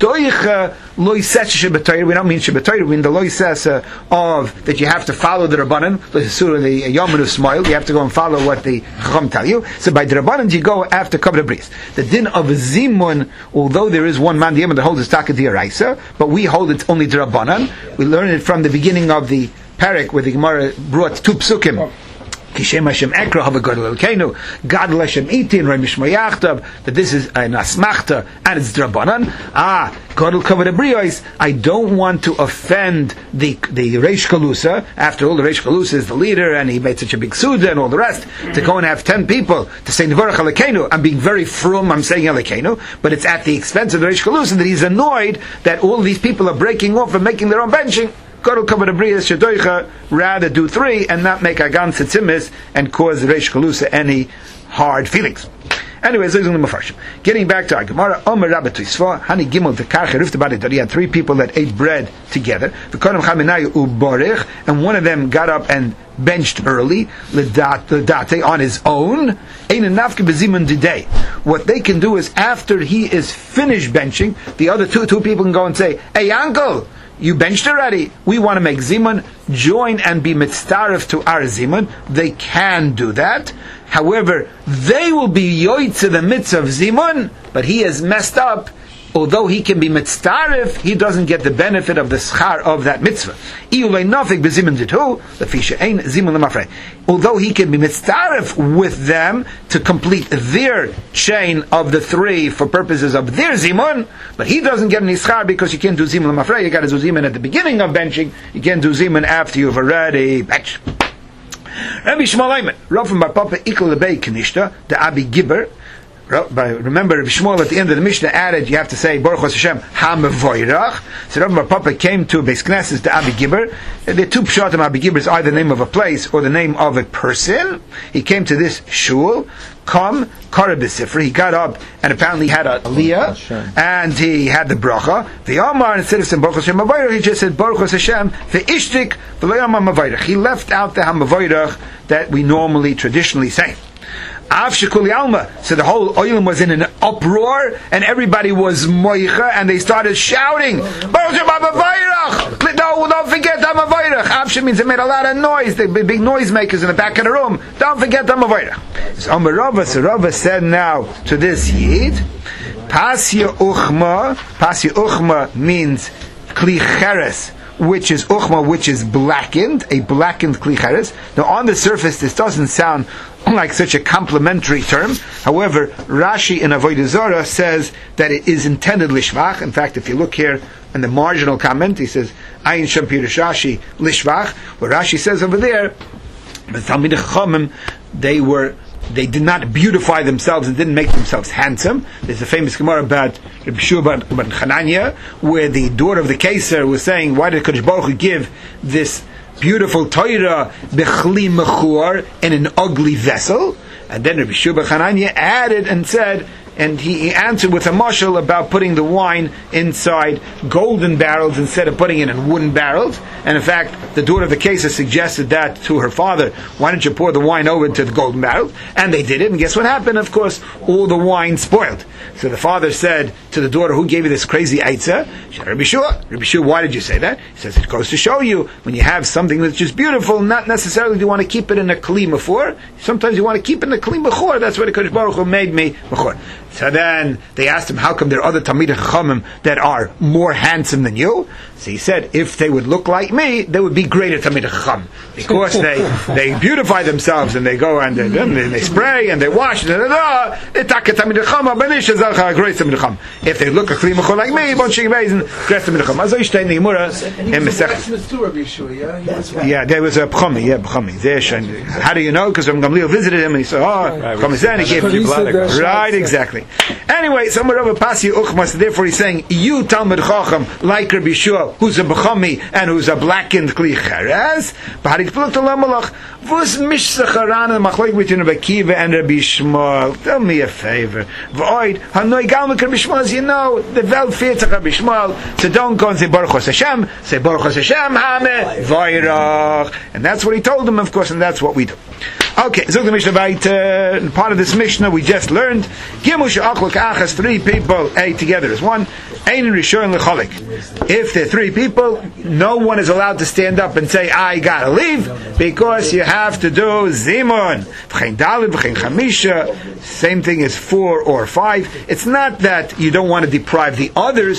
S1: we don't mean Shabbatayr, we mean the loisesa of that you have to follow the Rabbanan, the Yomen of Smile, you have to go and follow what the Chacham tell you. So by the Rabbanan, you go after cover the brios. The din of Zimun, although there is one man that holds the Taka D'Oraisa, but we hold it's only the Rabbanan. We learn it from the beginning of the Parak, where the Gemara brought 2 psukim. Kishem Hashem Ekra Hava Gadol Elkeinu, Gadol Hashem Itin, Rai Mishma Yachtav, that this is an Asmachta, and it's Drabanan. Gadol Kavod Abriyos, I don't want to offend the Reish Galusa. After all, the Reish Galusa is the leader, and he made such a big Suda and all the rest, to go and have 10 people to say Nevorech Elokeinu. I'm being very frum, I'm saying Elokeinu, but it's at the expense of the Reish Galusa that he's annoyed that all these people are breaking off and making their own benching. Rather do 3 and not make Agan Tzitzimis and cause Reish Galusa any hard feelings. Anyways, getting back to our Gemara, Omer Rabbi Tosfos, Hani Gimel Tekar Cherufta B'Adei. He had 3 people that ate bread together. And one of them got up and benched early, L'date, on his own. What they can do is, after he is finished benching, the other two people can go and say, "Hey, uncle, you benched already. We want to make zimun. Join and be mitzaref to our zimun." They can do that. However, they will be yoytze the mitzvah of zimun, but he has messed up. Although he can be mitzaref, he doesn't get the benefit of the schar of that mitzvah. Although he can be mitzaref with them to complete their chain of the 3 for purposes of their zimun, but he doesn't get any schar because you can't do zimun l'mafrei. You got to do zimun at the beginning of benching. You can't do zimun after you've already benched. Rabbi Shmuel Ayman, Rav from Bar Papa Ikal Lebei Kanishta, the Abi Gibber. Remember, Rabbi Shmuel at the end of the Mishnah added, you have to say Baruch Hashem HaMevoirach. So Rabbi Bar Papa came to Beis Knesset, the Abi Gibber. The 2 pshatim Abi Gibber is either the name of a place or the name of a person. He came to this shul. Kara b'sifra. He got up and apparently had a aliyah, and he had the bracha. The Amar, instead of saying Baruch Hashem Mavayrach, he just said Baruch Hashem ve'ishtik v'lo Yamar Mavayrach. He left out the HaMavayrach that we normally traditionally say. So the whole oilam was in an uproar, and everybody was moicha, and they started shouting, "Baruch HaMavayrach! No, don't forget HaMavayrach!" Avsha means it made a lot of noise. The big noisemakers in the back of the room. Don't forget HaMavayrach. So Rava said now to this yid, Pasya Uchma. Pasya Uchma means Kli Cheres, which is uchma, which is blackened, a blackened kli cheres. Now, on the surface, this doesn't sound like such a complimentary term. However, Rashi in Avodah Zarah says that it is intended lishvach. In fact, if you look here in the marginal comment, he says Ayin Shem Pirush Rashi lishvach. What Rashi says over there, the Talmidei Chachamim, they did not beautify themselves and didn't make themselves handsome. There's a famous Gemara about Rabbi Shua ben Chananya, where the daughter of the Keser was saying, why did Kadosh Baruch Hu give this beautiful Torah bechli mechur in an ugly vessel? And then Rabbi Shua ben Chananya added and said, and he answered with a mashal about putting the wine inside golden barrels instead of putting it in wooden barrels. And in fact, the daughter of the Keser suggested that to her father, why don't you pour the wine over into the golden barrel? And they did it, and guess what happened? Of course, all the wine spoiled. So the father said to the daughter, who gave you this crazy eitzah? She said, Rabbi Shua. Rabbi Shua, why did you say that? He says, it goes to show you, when you have something that's just beautiful, not necessarily do you want to keep it in a kli mechur. Sometimes you want to keep it in a kli mechur. That's why the Kadosh Baruch Hu made me mechur. So then they asked him, how come there are other Talmidei Chachamim that are more handsome than you? So he said, if they would look like me, they would be greater Talmidei Chachamim. Because they beautify themselves and they go and they spray and they wash. If they look a Klimachol like me, great Talmidei Chachamim. Also, ich stehe in the Gemara in Masechet. Yeah, there was a B'chami. How do you know? Because Gamliel visited him and he said, he gave right, exactly. Anyway, somewhere over Pasi Uchmas, therefore he's saying, you Talmid Chacham, like Rabbi Yeshua, who's a B'chami and who's a blackened Kli Cheres, B'harik Pluk Talamalach, V'us Mishzacharan and Machloik between Rabbi Kiva and Rabbi Shmuel. Do me a favor. V'oid, Hanoi Galmak Rabbi Shmuel, as you know, the Welt fears Rabbi Shmuel, so don't go and say Baruch Hashem, say Baruch Hashem, Hame, Vayrach. And that's what he told them, of course, and that's what we do. Okay, so the Mishnah Vayit, part of this Mishnah we just learned, Gimush Achlok Achas, 3 people, together as one, Ein Rishon Lecholik. If there are 3 people, no one is allowed to stand up and say, I gotta leave, because you have to do Zimun. V'chein Daled, V'chein Chamisha, same thing as 4 or 5. It's not that you don't want to deprive the others,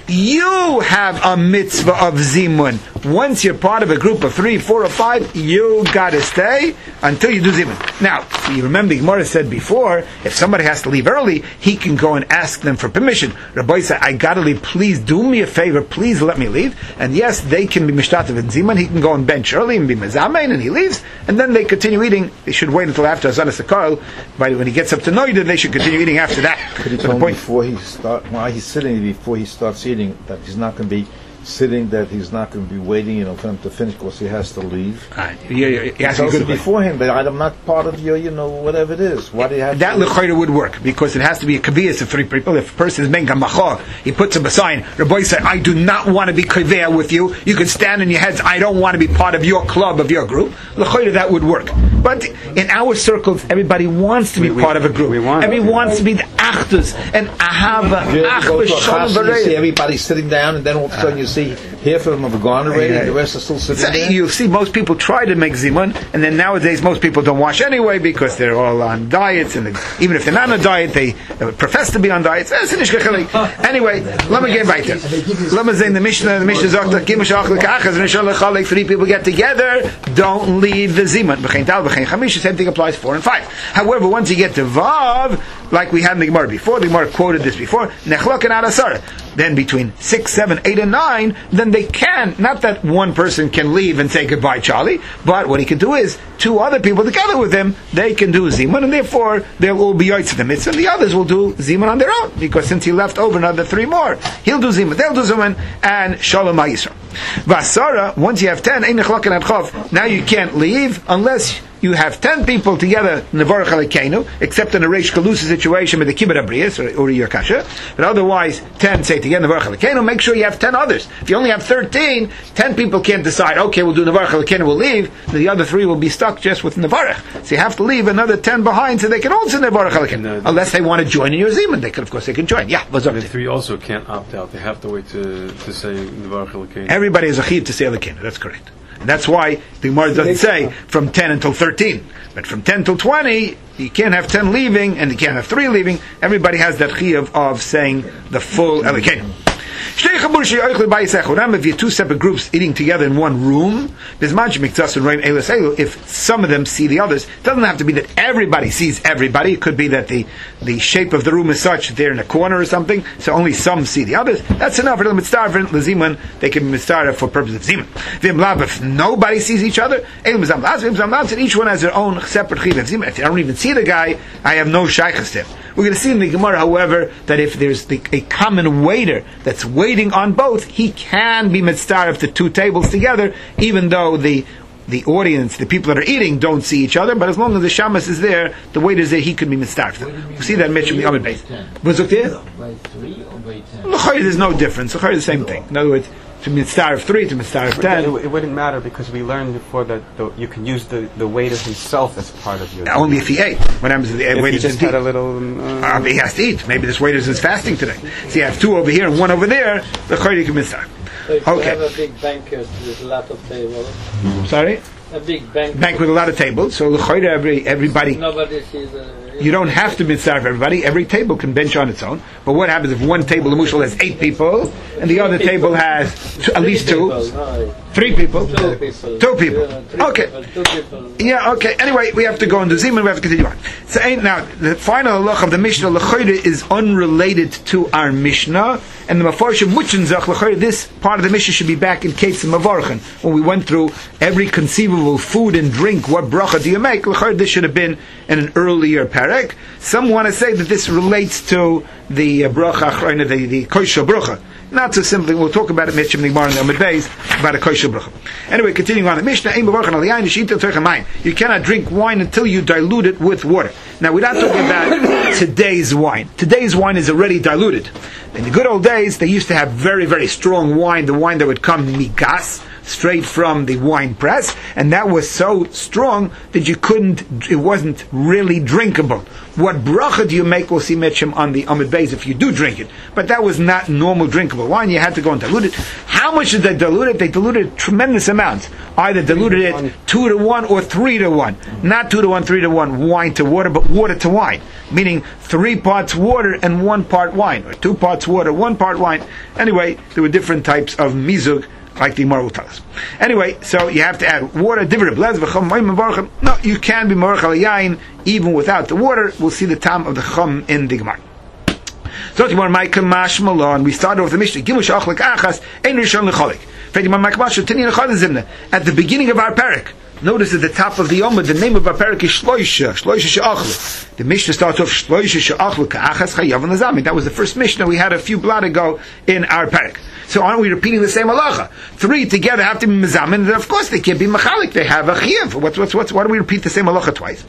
S1: you have a mitzvah of Zimun. Once you're part of a group of 3, 4, or 5, you gotta stay until you do Zimun. Now, you remember the Gemara said before, if somebody has to leave early, he can go and ask them for permission. Rabbi said, I gotta leave, please do me a favor, please let me leave. And yes, they can be mishtatev in Zimun, he can go and bench early and be mezamein, and he leaves, and then they continue eating. They should wait until after Azanas HaKol. When he gets up to Noida, they should continue eating after that.
S4: Could he tell him before he while he's sitting, before he starts eating, that he's not going to be sitting, that he's not going to be waiting, for him to finish because he has to leave.
S1: He tells
S4: him beforehand, but I'm not part of your, whatever it is. Why do you have
S1: that lechoira would work, because it has to be a kaviyas of 3 people. If a person is menga macha, he puts up a sign. Rabbi said, I do not want to be kaviyah with you. You can stand in your heads. I don't want to be part of your club, of your group. Lechoira, that would work. But in our circles, everybody wants to be part of a group. Everybody wants to be the achdus and ahava, achva, shalom,
S4: you see everybody sitting down, and then all of a sudden you see half of them have gone already, and the rest are still sitting there.
S1: You'll see most people try to make zimun, and then nowadays most people don't wash anyway because they're all on diets, and even if they're not on a diet, they profess to be on diets. Anyway, let me get right there. Let me say in the Mishnah sagt, 3 people get together, don't leave the zimun. Same thing applies 4 and 5. However, once you get to Vav, like we had in the Gemara before, the Gemara quoted this before, Nechlok and Arasar. Then between 6, 7, 8, and 9, then they can, not that one person can leave and say goodbye, Charlie, but what he can do is 2 other people together with him, they can do Zimun, and therefore they'll all be Yoitz of the Mitzvah, and the others will do Zimun on their own, because since he left over another 3 more, he'll do Zimun, they'll do Zimun, and Shalom HaYisrael. Vasara, once you have 10, now you can't leave unless you have 10 people together, Nevarach Alekenu, except in a Reish Kalusa situation with the Kibbut Abrius, or Uri Yerkasha, but otherwise 10 say together Nevarach Alekenu. Make sure you have 10 others. If you only have 13, 10 people can't decide, okay, we'll do Nevarach Alekenu, we'll leave, the other 3 will be stuck just with Nevarach. So you have to leave another 10 behind so they can also Nevarach Alekenu. Unless they want to join in your Zimun, they can join. Yeah,
S10: the 3 also can't opt out. They have to wait to say Nevarach Alekenu.
S1: Everybody is a chiyuv to say Alekenu, that's correct. And that's why the Gemara doesn't say from 10 until 13. But from 10 till 20, you can't have 10 leaving, and you can't have 3 leaving. Everybody has that chiyuv of saying the full Elikenu. If you have 2 separate groups eating together in one room, if some of them see the others, it doesn't have to be that everybody sees everybody. It could be that the shape of the room is such that they're in a corner or something, so only some see the others. That's enough. They can be mitzvah for purpose of zimun. If nobody sees each other, each one has their own separate chiyuv. If I don't even see the guy, I have no shaychus to him. We're going to see in the Gemara, however, that if there's a common waiter that's waiting on both, he can be mitzvah to 2 tables together, even though the audience, the people that are eating, don't see each other. But as long as the shamas is there, the waiter is there, he can be mitzvah. We see that mentioned in the Amid base. There's no difference. It's the same thing. In other words, to mitzvah of 3 to mitzvah of 10.
S8: It wouldn't matter because we learned before that you can use the waiter himself as part of your.
S1: Only if he ate. What happens if the waiter
S8: just had a little?
S1: He has to eat. Maybe this waiter is fasting today. So you have 2 over here and 1 over there. The chayrik can mitzvah.
S6: So if you have a big banquet with a lot of tables.
S1: Sorry.
S6: A big banquet.
S1: Banquet with a lot of tables. So the chayrik, everybody.
S6: Nobody sees.
S1: you don't have to mitzaref everybody. Every table can bench on its own. But what happens if one table, the mushal, has 8 people, and the other table has at least 2? 3 people? 2 people. Okay. Yeah, okay. Anyway, we have to go and do zimun, we have to continue on. So now, the final halach of the Mishnah, l'chayre, is unrelated to our Mishnah, and the Mefarshim Mutzenzach, l'chayre, this part of the Mishnah should be back in Kates and Mavarchen, when we went through every conceivable food and drink, what bracha do you make? L'chayre, this should have been in an earlier parak. Some want to say that this relates to the bracha achrayna, the kosher bracha. Not so simply, we'll talk about it in the Gemara in the Amud Beis, about a kosher bracha. Anyway, continuing on the Mishnah, you cannot drink wine until you dilute it with water. Now, we're not talking about today's wine. Today's wine is already diluted. In the good old days, they used to have very, very strong wine, the wine that would come migas, straight from the wine press, and that was so strong that it wasn't really drinkable. What bracha do you make? We'll see Metchem on the Amud Beis if you do drink it. But that was not normal drinkable wine. You had to go and dilute it. How much did they dilute it? They diluted it tremendous amounts. Either diluted it 2 to 1 or 3 to 1. Not 2 to 1, 3 to 1 wine to water, but water to wine. Meaning 3 parts water and 1 part wine. Or 2 parts water, 1 part wine. Anyway, there were different types of mizug, like the Gemara will tell us. Anyway, so you have to add water. No, you can be marach al yain even without the water. We'll see the tam of the chum in the Gemara. So we started off the Mishnah. At the beginning of our parak, notice at the top of the Yomah, the name of our parak is Shloisha She'achlu. The Mishnah starts off Shloisha She'achlu Ka'achas Chayav Nazami. That was the first Mishnah we had a few blot ago in our parak. So aren't we repeating the same halacha? 3 together have to be mezamin, and of course they can't be machalik. They have a chiyuv. Why do we repeat the same halacha twice?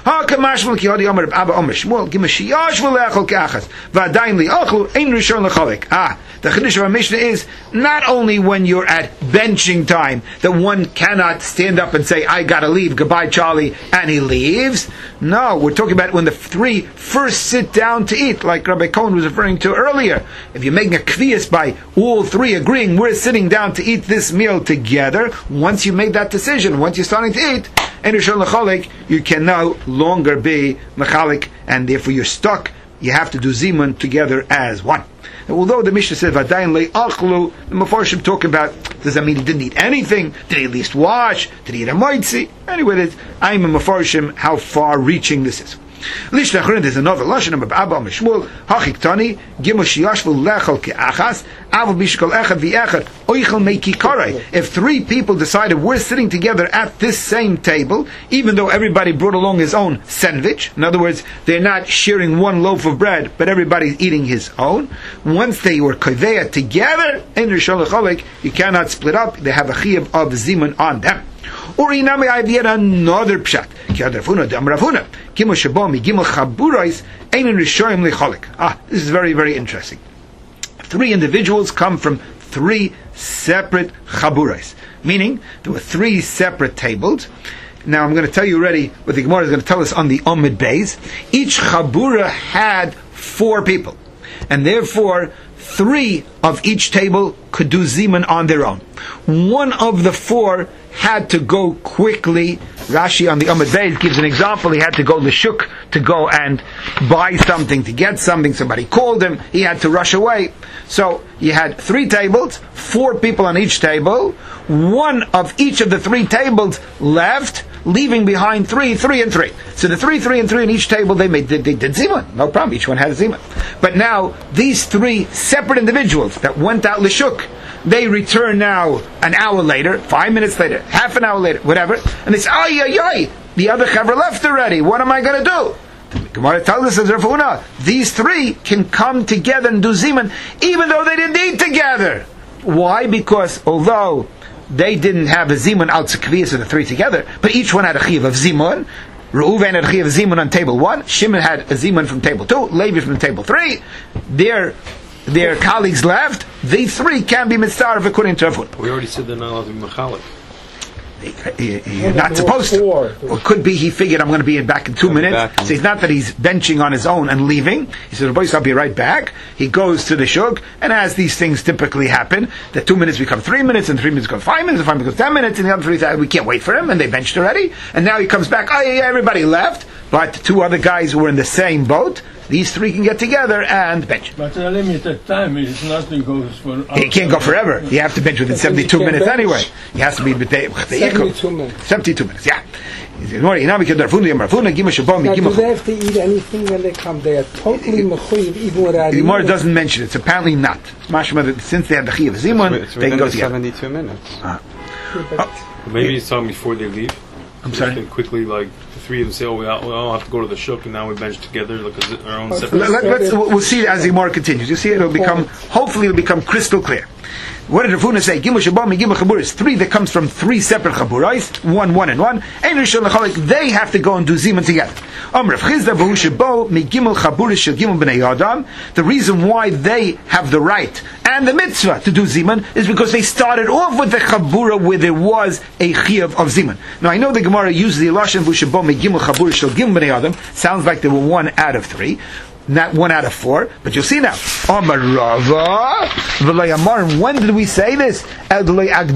S1: The chiddush of our Mishnah is not only when you're at benching time that one cannot stand up and say, I gotta leave, goodbye Charlie, and he leaves. No, we're talking about when the 3 first sit down to eat, like Rabbi Cohen was referring to earlier. If you're making a kviyas by all 3 agreeing we're sitting down to eat this meal together, once you make that decision, once you're starting to eat, you can no longer be mechalik, and therefore you're stuck. You have to do zimun together as one. And although the Mishnah said vadayin le'achlu, the Mefarshim talk about, does that mean he didn't eat anything? Did he at least wash? Did he eat a moitzi? Anyway, I'm a Mefarshim how far-reaching this is. There's another lashon of Abba Mishmul Hachiktani Gimel Shiyashvu Lechel Ke'achas Avol Bishkol Echad ViEchad Oichel Meiki Karei. If 3 people decided we're sitting together at this same table, even though everybody brought along his own sandwich, in other words, they're not sharing one loaf of bread, but everybody's eating his own. Once they were koveya together in Rishon L'Cholek, you cannot split up. They have a chiyuv of zimun on them. Or inami I have yet another pshat. This is very, very interesting. 3 individuals come from 3 separate chaburais, meaning there were 3 separate tables. Now I'm going to tell you already what the Gemara is going to tell us on the Amud Beis. Each chabura had 4 people, and therefore 3 of each table could do zimun on their own. 1 of the 4 had to go quickly. Rashi on the Amud Beis gives an example. He had to go l'shuk to go and buy something, to get something. Somebody called him. He had to rush away. So you had 3 tables, 4 people on each table. 1 of each of the 3 tables left, leaving behind 3, 3, and 3. So the 3, 3, and 3 in each table, they did zimun. No problem. Each one had a zimun. But now these 3 separate individuals that went out l'shuk, they return now an hour later, 5 minutes later, half an hour later, whatever, and they say, the other chaver left already. What am I going to do? The Gemara tells us as Rav Huna, these 3 can come together and do zimun, even though they didn't eat together. Why? Because although they didn't have a zimun al tzekviyas of the 3 together, but each one had a chiyuv of zimun. Reuven had a chiyuv of zimun on table 1. Shimon had a zimun from table 2. Levi from table 3. Their colleagues left. These 3 can be mitzvah according to Rav Huna.
S10: We already said they're not allowed to be machalik.
S1: You're not supposed to. Or it could be he figured I'm going to be back in 2 minutes. So it's not that he's benching on his own and leaving. He says, "Boys, I'll be right back." He goes to the shuk, and as these things typically happen, the 2 minutes become 3 minutes, and 3 minutes become 5 minutes, and 5 minutes becomes 10 minutes, and the other 3 we can't wait for him, and they benched already. And now he comes back. Oh yeah, everybody left, but 2 other guys who were in the same boat. These 3 can get together and bench.
S9: But the limited time is nothing goes for.
S1: He can't go forever. You have to bench within 72 minutes
S5: bench.
S1: anyway. He has to be
S5: 72 minutes.
S1: 72 minutes, yeah. Now, do they have
S5: to eat anything when they come? They are totally mechuyev even without eating.
S1: The Gemara doesn't mention it. It's apparently not. Since they have the Chiyav Zimun, they can go together.
S8: 72 minutes.
S10: Maybe it's time before they leave.
S1: I'm sorry?
S10: They quickly, like, the 3 of them say, we all have to go to the shuk, and now we bench together, like our own separate...
S1: We'll see as the Gemara continues. You see, hopefully it'll become crystal clear. What did Rav Huna say? Gimel Shabam, Gimel Chaburis. 3 that comes from 3 separate Chaburais, 1, 1, and 1. They have to go and do Zimun together. The reason why they have the right and the mitzvah to do Zimun is because they started off with the Chabura where there was a Chiyav of Zimun. Now I know the Gemara uses the Lashon V'Shabam Gimel Chaburish Shel Gimel B'nei Adam. Sounds like there were 1 out of 3. Not 1 out of 4, but you'll see now. Amar Rava, when did we say this? That's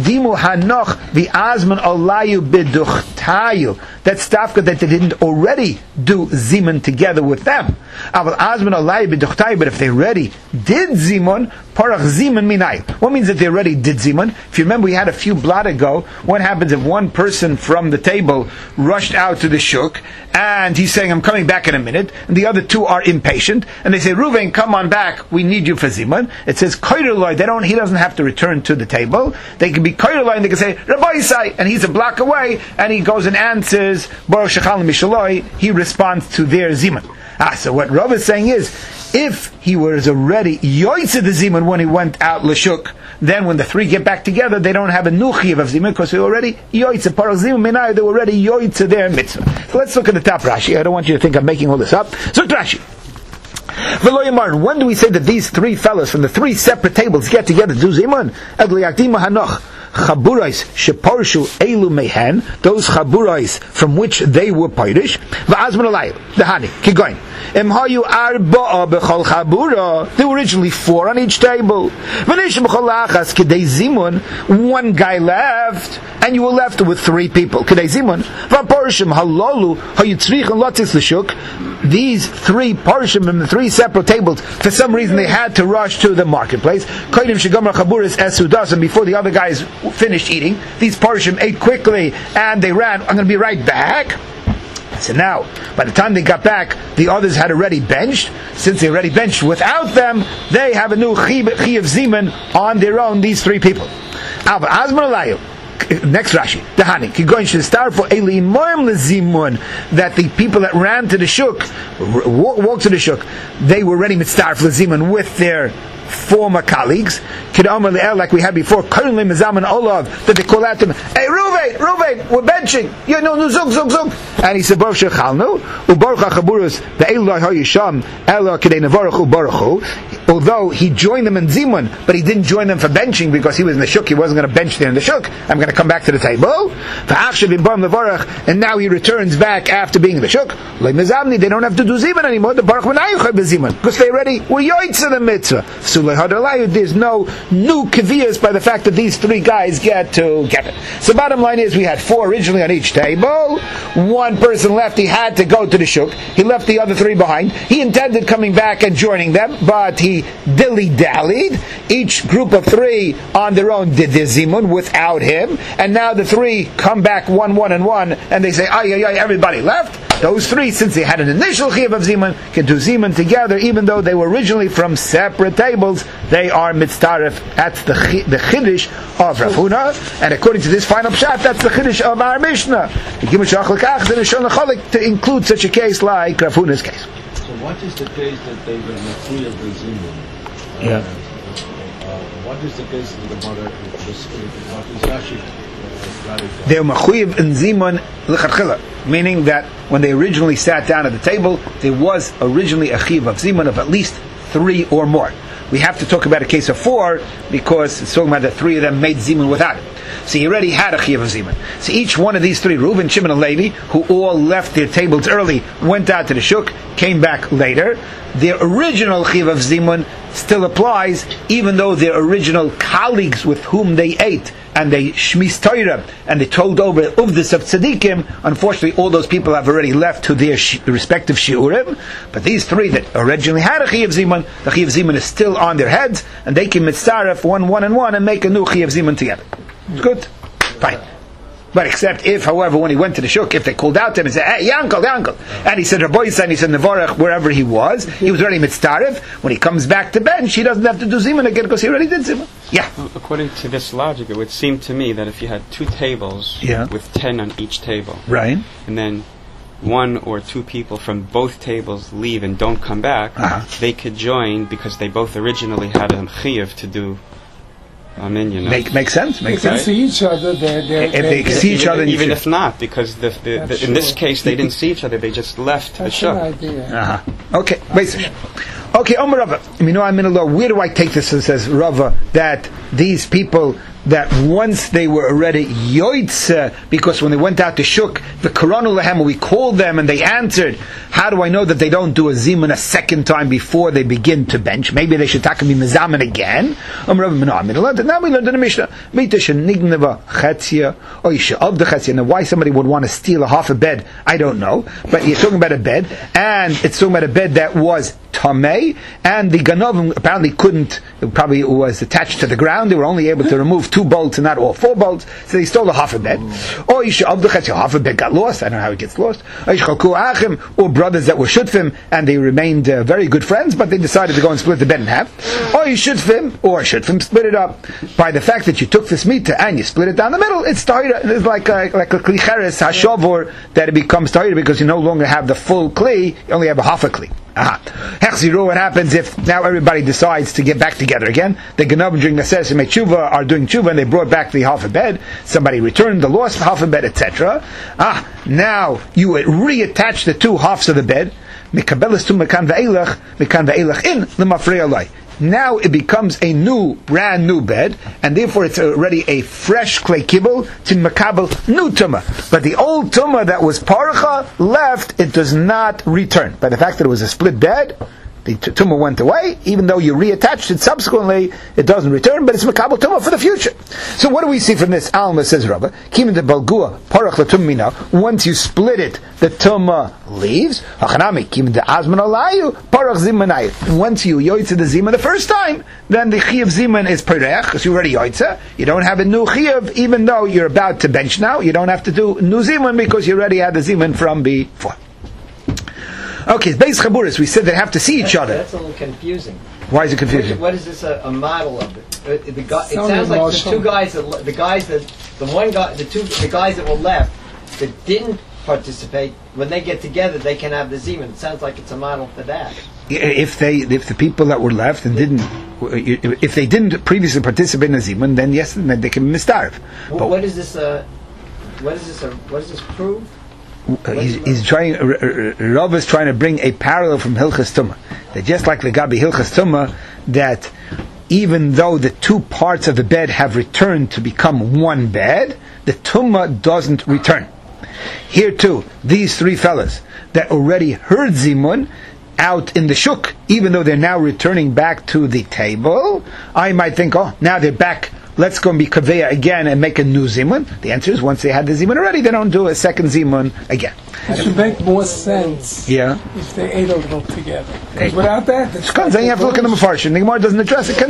S1: Tafka that they didn't already do Zimun together with them. But if they already did Zimun, Parach Zimun Minai. What means that they already did Zimun? If you remember, we had a few blot ago. What happens if one person from the table rushed out to the shuk and he's saying, "I'm coming back in a minute," and the other 2 are impatient, and they say, "Reuven, come on back. We need you for Zimun." It says Koireloi. He doesn't have to return to the table. They can be Koireloi, and they can say Rabbi Isai, and he's a block away, and he goes and answers Baruch Shechal Mishaloi. He responds to their Zimun. So what Rav is saying is, if he was already yoytze the Zimun when he went out Lashuk, then when the 3 get back together, they don't have a new Chiyav of Zimun because they already yoytze. Parach Zimun Minai, they were already yoytze their mitzvah. So let's look at the top Rashi. I don't want you to think I'm making all this up. So Rashi. When do we say that these 3 fellows from the 3 separate tables get together to do Zimun? Chaburais sheparshu elu mehen, those chaburais from which they were pirish. Va'azman alayim dehani kigoin emhayu arba'a bechol chabura. There were originally 4 on each table. V'nish bechol achas kedei zimun, 1 guy left, and you were left with 3 people. Kedei zimun va'parshim halolu hayitzrichan lotzis l'shuk. These 3 parshim from the 3 separate tables, for some reason they had to rush to the marketplace. Kodim shegamar chaburas esudas, and before the other guys finished eating, these parshim ate quickly and they ran. I'm going to be right back. So now, by the time they got back, the others had already benched. Since they already benched without them, they have a new Chiyav Zimun on their own, these 3 people. Next Rashi, Dehani, Kigoin should start for Elimorm Lezimun, that the people that ran to the shuk, walked to the shuk, they were ready mitzvah for Lezimun with their former colleagues. Like we had before, that they call out to him, "Hey Reuven, we're benching. You know, zug. And he said, Baruch Shechalnu, ubaruch hachaburus, ve'eloi ha'yisham, ela kedei nevaruchu baruchu. Although he joined them in Zimun, but he didn't join them for benching because he was in the shuk. He wasn't going to bench there in the shuk. I'm going to come back to the table. And now he returns back after being in the shuk. They don't have to do Zimun anymore. The Baruch Zimun because they already were yoytze the mitzvah. So there's no new kaviyas by the fact that these 3 guys get together. So bottom line is we had 4 originally on each table. 1 person left. He had to go to the shuk. He left the other 3 behind. He intended coming back and joining them, but he dilly-dallied. Each group of 3 on their own did their zimun without him, and now the 3 come back 1, 1, and 1, and they say, everybody left. Those 3, since they had an initial chiyav of zimun, can do zimun together, even though they were originally from separate tables. They are mitztaref. That's the chiddush of Rav Huna, and according to this final pshat, that's the chiddush of our Mishnah. To include such a case like Rav Huna's case.
S3: So what is the case that they were matzuyah b'zimun? What is the case in the Gemara? What is Rashi?
S1: They were machuyev in zimun l'chadchila, meaning that when they originally sat down at the table, there was originally a chiyav of zimun of at least 3 or more. We have to talk about a case of 4 because it's talking about that 3 of them made zimun without it. So he already had a Chiyuv of Zimun. So each one of these three, Reuven, Shimon, and Levi, who all left their tables early, went out to the Shuk, came back later, their original Chiyuv of Zimun still applies, even though their original colleagues with whom they ate, and they shmis Torah, and they told over Uvdis of Tzadikim, unfortunately all those people have already left to their respective Shiurim, but these three that originally had a Chiyuv Zimun, the Chiyuv Zimun is still on their heads, and they can mitzaref 1 and make a new Chiyuv Zimun together. Good? Fine. But except if, however, when he went to the Shuk, if they called out to him and said, "Hey, Yankel," and he said, "Rabbi Yisrael," and he said, "Nevorach," wherever he was already mitzaref. When he comes back to bench, he doesn't have to do Zimun again because he already did Zimun. Yeah.
S8: Well, according to this logic, it would seem to me that if you had 2 tables with 10 on each table,
S1: right,
S8: and then 1 or 2 people from both tables leave and don't come back, they could join because they both originally had a chiyuv to do.
S1: Makes sense.
S5: They can see each other.
S1: If they see each other,
S8: even if not, because in this case they didn't see each other, they just left the show.
S1: Okay, wait. Okay, Omer Rava. Where do I take this? Says Rava that these people that once they were already yoitze, because when they went out to Shuk, the Koranu Lehem, we called them and they answered. How do I know that they don't do a zimun a second time before they begin to bench? Maybe they should take me mezamen again. Now we learned in the Mishnah. Now why somebody would want to steal a half a bed, I don't know. But you're talking about a bed, and it's talking about a bed that was tamei, and the ganovim apparently couldn't. It probably was attached to the ground. They were only able to remove 2 bolts and not all 4 bolts, so they stole a half a bed. Or half a bed got lost. I don't know how it gets lost. Or brothers that were shutfim and they remained very good friends, but they decided to go and split the bed in half. Or shutfim split it up. By the fact that you took this meter and you split it down the middle, it's tahira. It's like a klicheres hashavor, that it becomes tahira because you no longer have the full kli, you only have a half a kli. Hechziru, what happens if now everybody decides to get back together again? The Ganov during the Seres and Tshuva are doing Tshuva and they brought back the half a bed. Somebody returned the lost half a bed, etc. Now you reattach the 2 halves of the bed. Now it becomes a brand new bed, and therefore it's already a fresh clay kibble to makabel new tumah. But the old tumah that was parcha left, it does not return. By the fact that it was a split bed, the tumah went away. Even though you reattached it subsequently, it doesn't return, but it's makabel tumah for the future. So what do we see from this? Alma says Rava, Kim de balgua parach latumina. Once you split it, the tumah leaves. Hachanami kim de azman alayu parach zimanai. Once you yoytze the ziman the first time, then the chiyuv ziman is perech because you already yoytze. You don't have a new chiyuv, even though you're about to bench now. You don't have to do new ziman because you already had the ziman from before. Okay, Beis Chaburis, we said they have to see each other.
S11: That's a little confusing.
S1: Why is it confusing?
S11: What is this a model of it? It sounds like the 2 guys the guys that were left that didn't participate, when they get together they can have the zimun. It sounds like it's a model for that.
S1: If the people that were left and if they didn't previously participate in the zimun, then yes, then they can mistarve.
S11: But what does this prove?
S1: He's trying. Rav is trying to bring a parallel from Hilchas Tumah. That just like the Gabi Hilchas Tumah, that even though the 2 parts of the bed have returned to become 1 bed, the Tumah doesn't return. Here too, these 3 fellas that already heard Zimun out in the Shuk, even though they're now returning back to the table, I might think, now they're back. Let's go and be kaveya again and make a new zimun. The answer is once they had the zimun already, they don't do a second zimun again.
S5: It would make more sense if they ate a little together. Without that,
S1: then you have to look in the Mefarshim. The Gemara doesn't address it.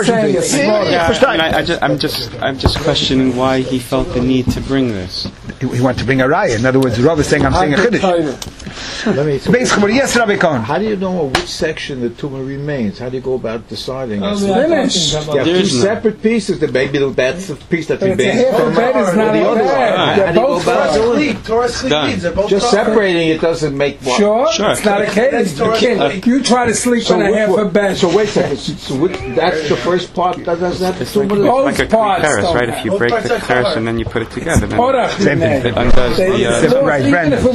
S8: I'm just questioning why he felt the need to bring this.
S1: He wanted to bring a raya. In other words, Rav is saying, I'm saying a chiddush.
S4: Basically, yes, Rabbi Cohen. How do you know which section the tumah remains? How do you go about deciding? You have 2 separate pieces. Maybe that's the piece that remains from the other one. How do you go about doing it? Just separating it doesn't make one.
S5: Sure. It's not a case. You try to sleep on a half a bed.
S4: So wait a second. That's the first part. That does that.
S8: It's like a keres, right? If you break the keres and then you put it together, then it undoes the
S1: right.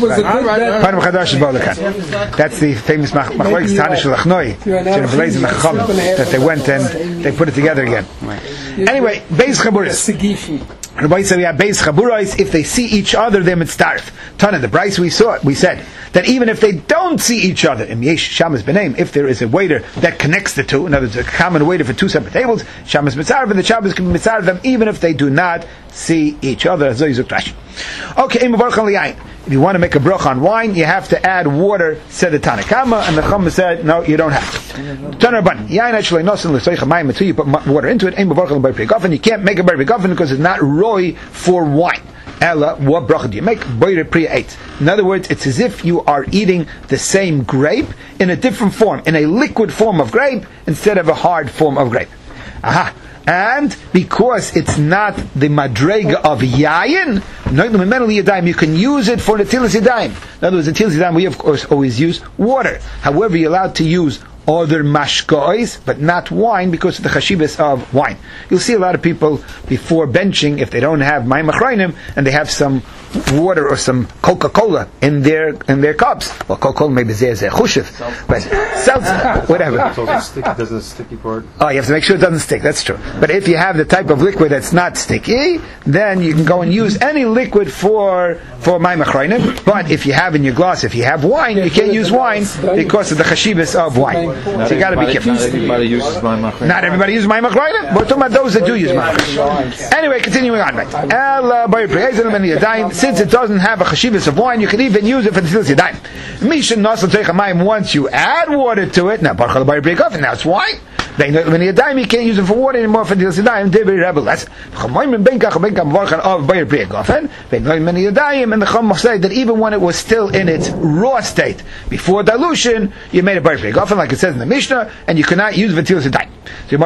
S1: That's the famous machlokes Tana Shalachnoi that they went and they put it together again. Anyway, Beis Chaburis. Rabbi said we have beis chaburais. If they see each other, they're mitzdarif. Tana, the Bryce we said that even if they don't see each other, in yesh shamas b'neim, if there is a waiter that connects the two, in other words, a common waiter for two separate tables, shamas mitzarif, and the Shabbos can be mitzarif them even if they do not see each other. Okay, if you want to make a bracha on wine, you have to add water, said the Tanakama, and the Chama said, no, you don't have to. You put water into it, you can't make a bar begofen because it's not roy for wine. Ella, what bracha do you make? In other words, it's as if you are eating the same grape in a different form, in a liquid form of grape instead of a hard form of grape. Aha. And because it's not the madrega of yayin, you can use it for the tilas yadayim. In other words, the tilas yadayim we of course always use water. However, you're allowed to use other mashkois, but not wine because of the chashibas of wine. You'll see a lot of people before benching, if they don't have mayim achrayim and they have some water or some Coca-Cola in their cups. Well, Coca-Cola maybe there's a chushiv, but seltzer, whatever.
S10: Does it sticky part?
S1: Oh, you have to make sure it doesn't stick. That's true. But if you have the type of liquid that's not sticky, then you can go and use any liquid for mayim achrayim. But if you have in your glass, if you have wine, you can't use wine because of the chashibas of wine. So you got to be careful.
S4: Not everybody uses mayim achrayim.
S1: Not everybody uses mayim achrayim. We're talking about those that do use mayim achrayim. Anyway, continuing on. Right. Since it doesn't have a chashivas of wine, you can even use it for the tilas yadayim. Once you add water to it, now it's wine. You can't use it for water anymore for tilas yadayim. And the Chum say that even when it was still in its raw state, before dilution, you made a bar gofen, like it says in the Mishnah, and you cannot use it for tilas yadayim. So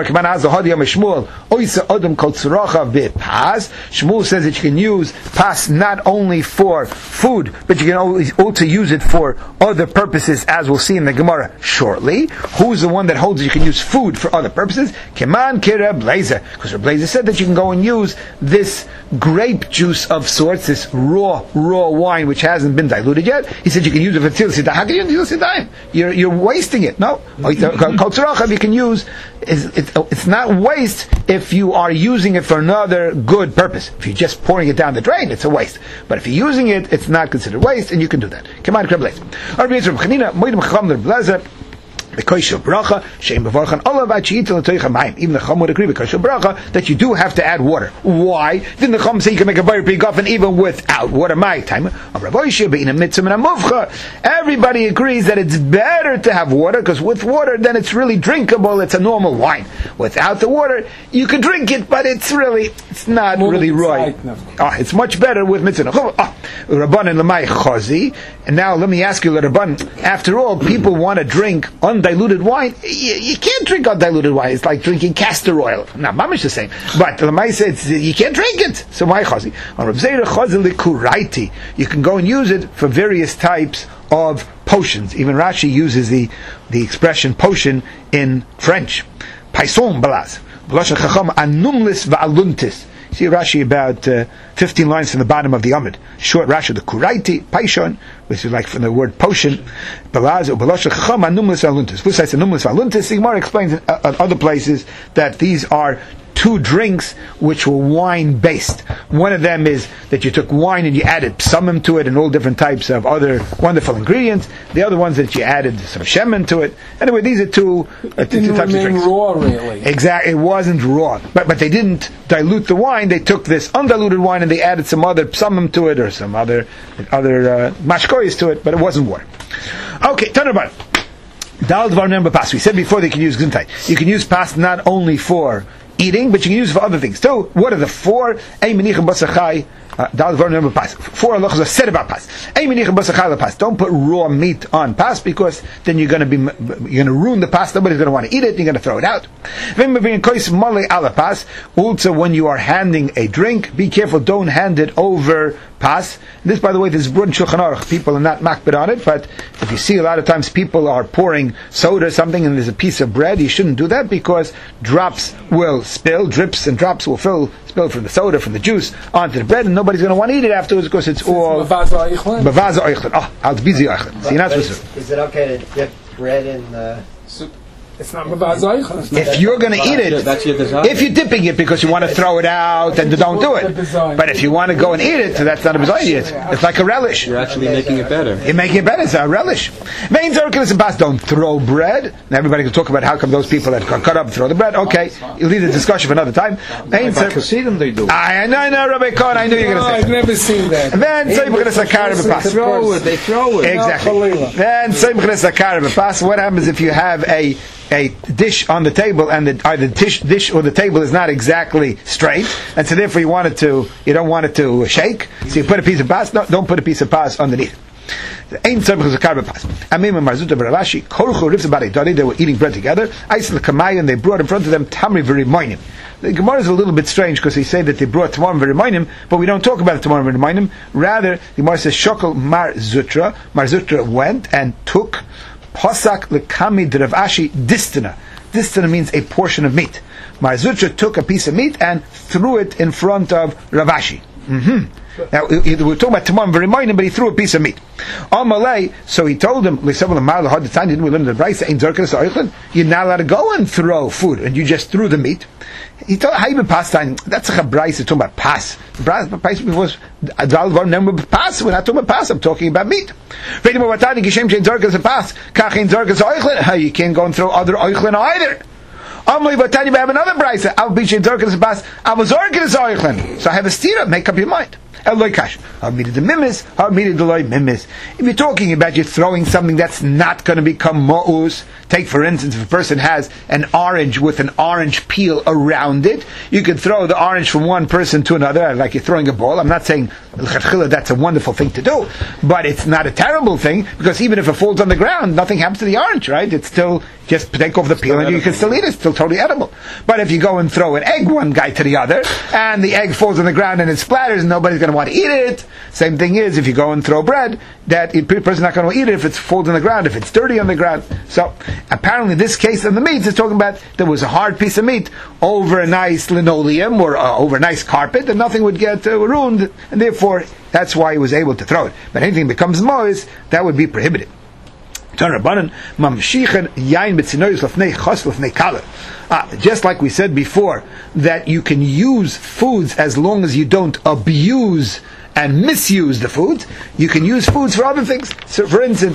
S1: Shmuel says that you can use pas not only for food, but you can also use it for other purposes, as we'll see in the Gemara shortly. Who's the one that holds you can use food for other purposes? Keman Kira Blazer, because Reb Blazer said that you can go and use this grape juice of sorts, this raw wine which hasn't been diluted yet. He said you can use it for tilas yadayim. How can you use tilas yadayim? You're wasting it. No, you can use. It's not waste if you are using it for another good purpose. If you're just pouring it down the drain, it's a waste. But if you're using it, it's not considered waste, and you can do that. Come on, Even the Chum would agree with Kosher Bracha that you do have to add water. Why? Didn't the Chum say you can make a Bayer Pigofen even without water? My time. Everybody agrees that it's better to have water because with water, then it's really drinkable. It's a normal wine. Without the water, you can drink it, but it's not really right. It's much better with mitzvah. Rabbanan l'may chazi. And now let me ask you, Rabban. After all, people want to drink undiluted wine. You can't drink undiluted wine. It's like drinking castor oil. Now, mamish the same. But l'may says you can't drink it. So my chazi. On Reb Zera chazi l'kuraiti. You can go and use it for various types of potions. Even Rashi uses the expression potion in French. Paison balaz. B'lashon chacham anumlis va'aluntis. See Rashi about 15 lines from the bottom of the Amud. Short Rashi, the Kuraiti, Paishon, which is like from the word potion. Balaz, B'lashon chacham anumlis va'aluntis. Besides anumlis va'aluntis, the Gemara explains in other places that these are two drinks which were wine based. One of them is that you took wine and you added psamim to it and all different types of other wonderful ingredients. The other ones that you added some shemen to it. Anyway, these are two types of drinks.
S5: Raw, really.
S1: Exactly, it wasn't raw, but they didn't dilute the wine. They took this undiluted wine and they added some other psamim to it or some other mashkoyas to it, but it wasn't water. Okay, turn about. Dal dvar number pas. We said before they can use gintai. You can use pas not only for eating, but you can use it for other things too. What are the four? Four halachas are said about pas. Don't put raw meat on pas because then you're going to ruin the pas. Nobody's going to want to eat it. You're going to throw it out. Also, when you are handing a drink, be careful. Don't hand it over pas. This, by the way, this is Brun Shulchan Aruch. People are not makbid on it, but if you see a lot of times people are pouring soda or something and there's a piece of bread, you shouldn't do that because drops will spill, drips and drops will spill from the soda, from the juice onto the bread, and nobody's going to want to eat it afterwards because it's all bavaza oichlin. Oh, al busy oichlin. So you're not supposed to.
S11: Is it okay to dip bread in soup?
S5: It's not mevaz.
S1: If you're going to eat it,
S8: that's your desire.
S1: if you're dipping it because you want to throw it out, then don't do it. But if you want to go and eat it, that's not a bezayis. It's like a relish.
S8: You're actually making it better.
S1: You're making it better. It's a relish. Main zerkis and pas don't throw bread. Now everybody can talk about how come those people that cut up and throw the bread. Okay, you'll leave the discussion for another time. Main zerkis
S4: they do.
S1: I know, Rabbi Cohen. I knew you were going to say.
S5: I've never seen that.
S1: And then say we're going to say karib and pas.
S4: They throw it.
S1: Exactly. Then say we're going to say karib and pas. What happens if you have a dish on the table and the dish or the table is not exactly straight, and so therefore you don't want it to shake, so you put a piece of pas. No, don't put a piece of pas underneath. They were eating bread together. And they brought in front of them tamri v'rimonim. The Gemara is a little bit strange because they say that they brought tamar v'rimonim, but we don't talk about tamar v'rimonim. Rather, the Gemara says shokol Mar Zutra. Mar Zutra went and took Posak lekami Rav Ashi distana. Distana means a portion of meat. Mar Zutra took a piece of meat and threw it in front of Rav Ashi. Now we're talking about Tamam V'Rimonim, but he threw a piece of meat. Amalei, so he told him, didn't we learn the Brayse? You're not allowed to go and throw food, and you just threw the meat. He told how you pastime. That's a Brayse talking about pas. Pas was pas. We're not talking about pas. I'm talking about meat. You can't go and throw other oichlin either. We have another brayse. I'll be Dorcas Bas. I was Dorcas Oichlin. So I have a stira. Make up your mind. If you're talking about you throwing something that's not going to become ma'us, take for instance, if a person has an orange with an orange peel around it, you could throw the orange from one person to another, like you're throwing a ball. I'm not saying that's a wonderful thing to do, but it's not a terrible thing, because even if it falls on the ground, nothing happens to the orange, right? It's still, just take off the peel and you can still eat it. It's still totally edible. But if you go and throw an egg one guy to the other, and the egg falls on the ground and it splatters, and nobody's going to want to eat it. Same thing is if you go and throw bread, that the person's not going to eat it if it falls on the ground, if it's dirty on the ground. So apparently this case of the meat is talking about there was a hard piece of meat over a nice linoleum or over a nice carpet, and nothing would get ruined, and therefore that's why he was able to throw it. But anything that becomes moist, that would be prohibited. Just like we said before, that you can use foods as long as you don't abuse and misuse the food, you can use foods for other things. So, for instance,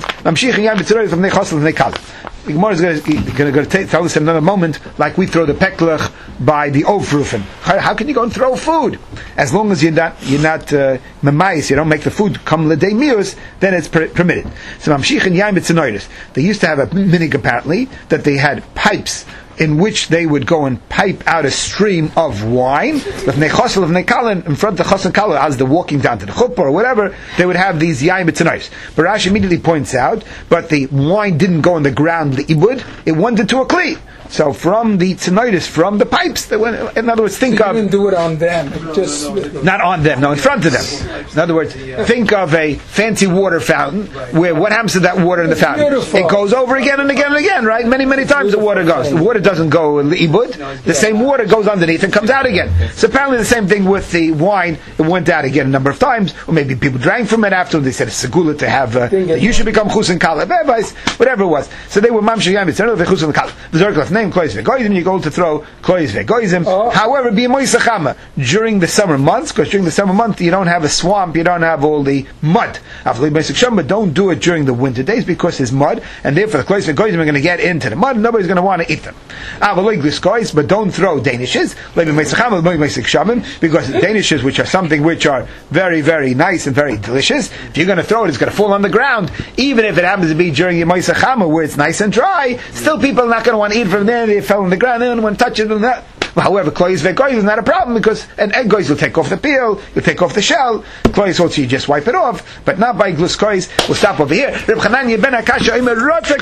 S1: the Gemara is going to tell us in another moment, like we throw the peklach by the ofrufen. How can you go and throw food? As long as you're not memais, you don't make the food come l'day mius, then it's permitted. So they used to have a minig apparently, that they had pipes in which they would go and pipe out a stream of wine in front of Chos and Kala, as they're walking down to the chuppah or whatever, they would have these yaim b'tzanayis. But Rashi immediately points out, but the wine didn't go on the ground, the ibud, it went into a kli. So from the tzanayis, from the pipes, they went, in other words, think of...
S5: You didn't do it on them, just...
S1: Not on them, no, in front of them. In other words, think of a fancy water fountain, where what happens to that water in the fountain? Beautiful. It goes over again and again and again, right? Many, many times the water goes. The water doesn't go ibud, the same water goes underneath and comes out again. So apparently the same thing with the wine, it went out again a number of times, or maybe people drank from it after, they said it's segula to have, you should become chus and kala, whatever it was. So they were mamshayam, it's another chus and kala. The name klois vegoizim, you go to throw klois vegoizim. However, be moisachama during the summer months, because during the summer month you don't have a swamp, you don't have all the mud. But don't do it during the winter days because there's mud, and therefore the klois vegoizim are going to get into the mud, and nobody's going to want to eat them. But don't throw danishes, because danishes, which are something which are very, very nice and very delicious, if you're going to throw it, it's going to fall on the ground. Even if it happens to be during your moisachama where it's nice and dry, still people are not going to want to eat from there. They fell on the ground, they don't want to touch it. However, klois vegoiz is not a problem, because an egg goiz will take off the peel, you'll take off the shell. Klois also you just wipe it off, but not by gluskois. We'll stop over here.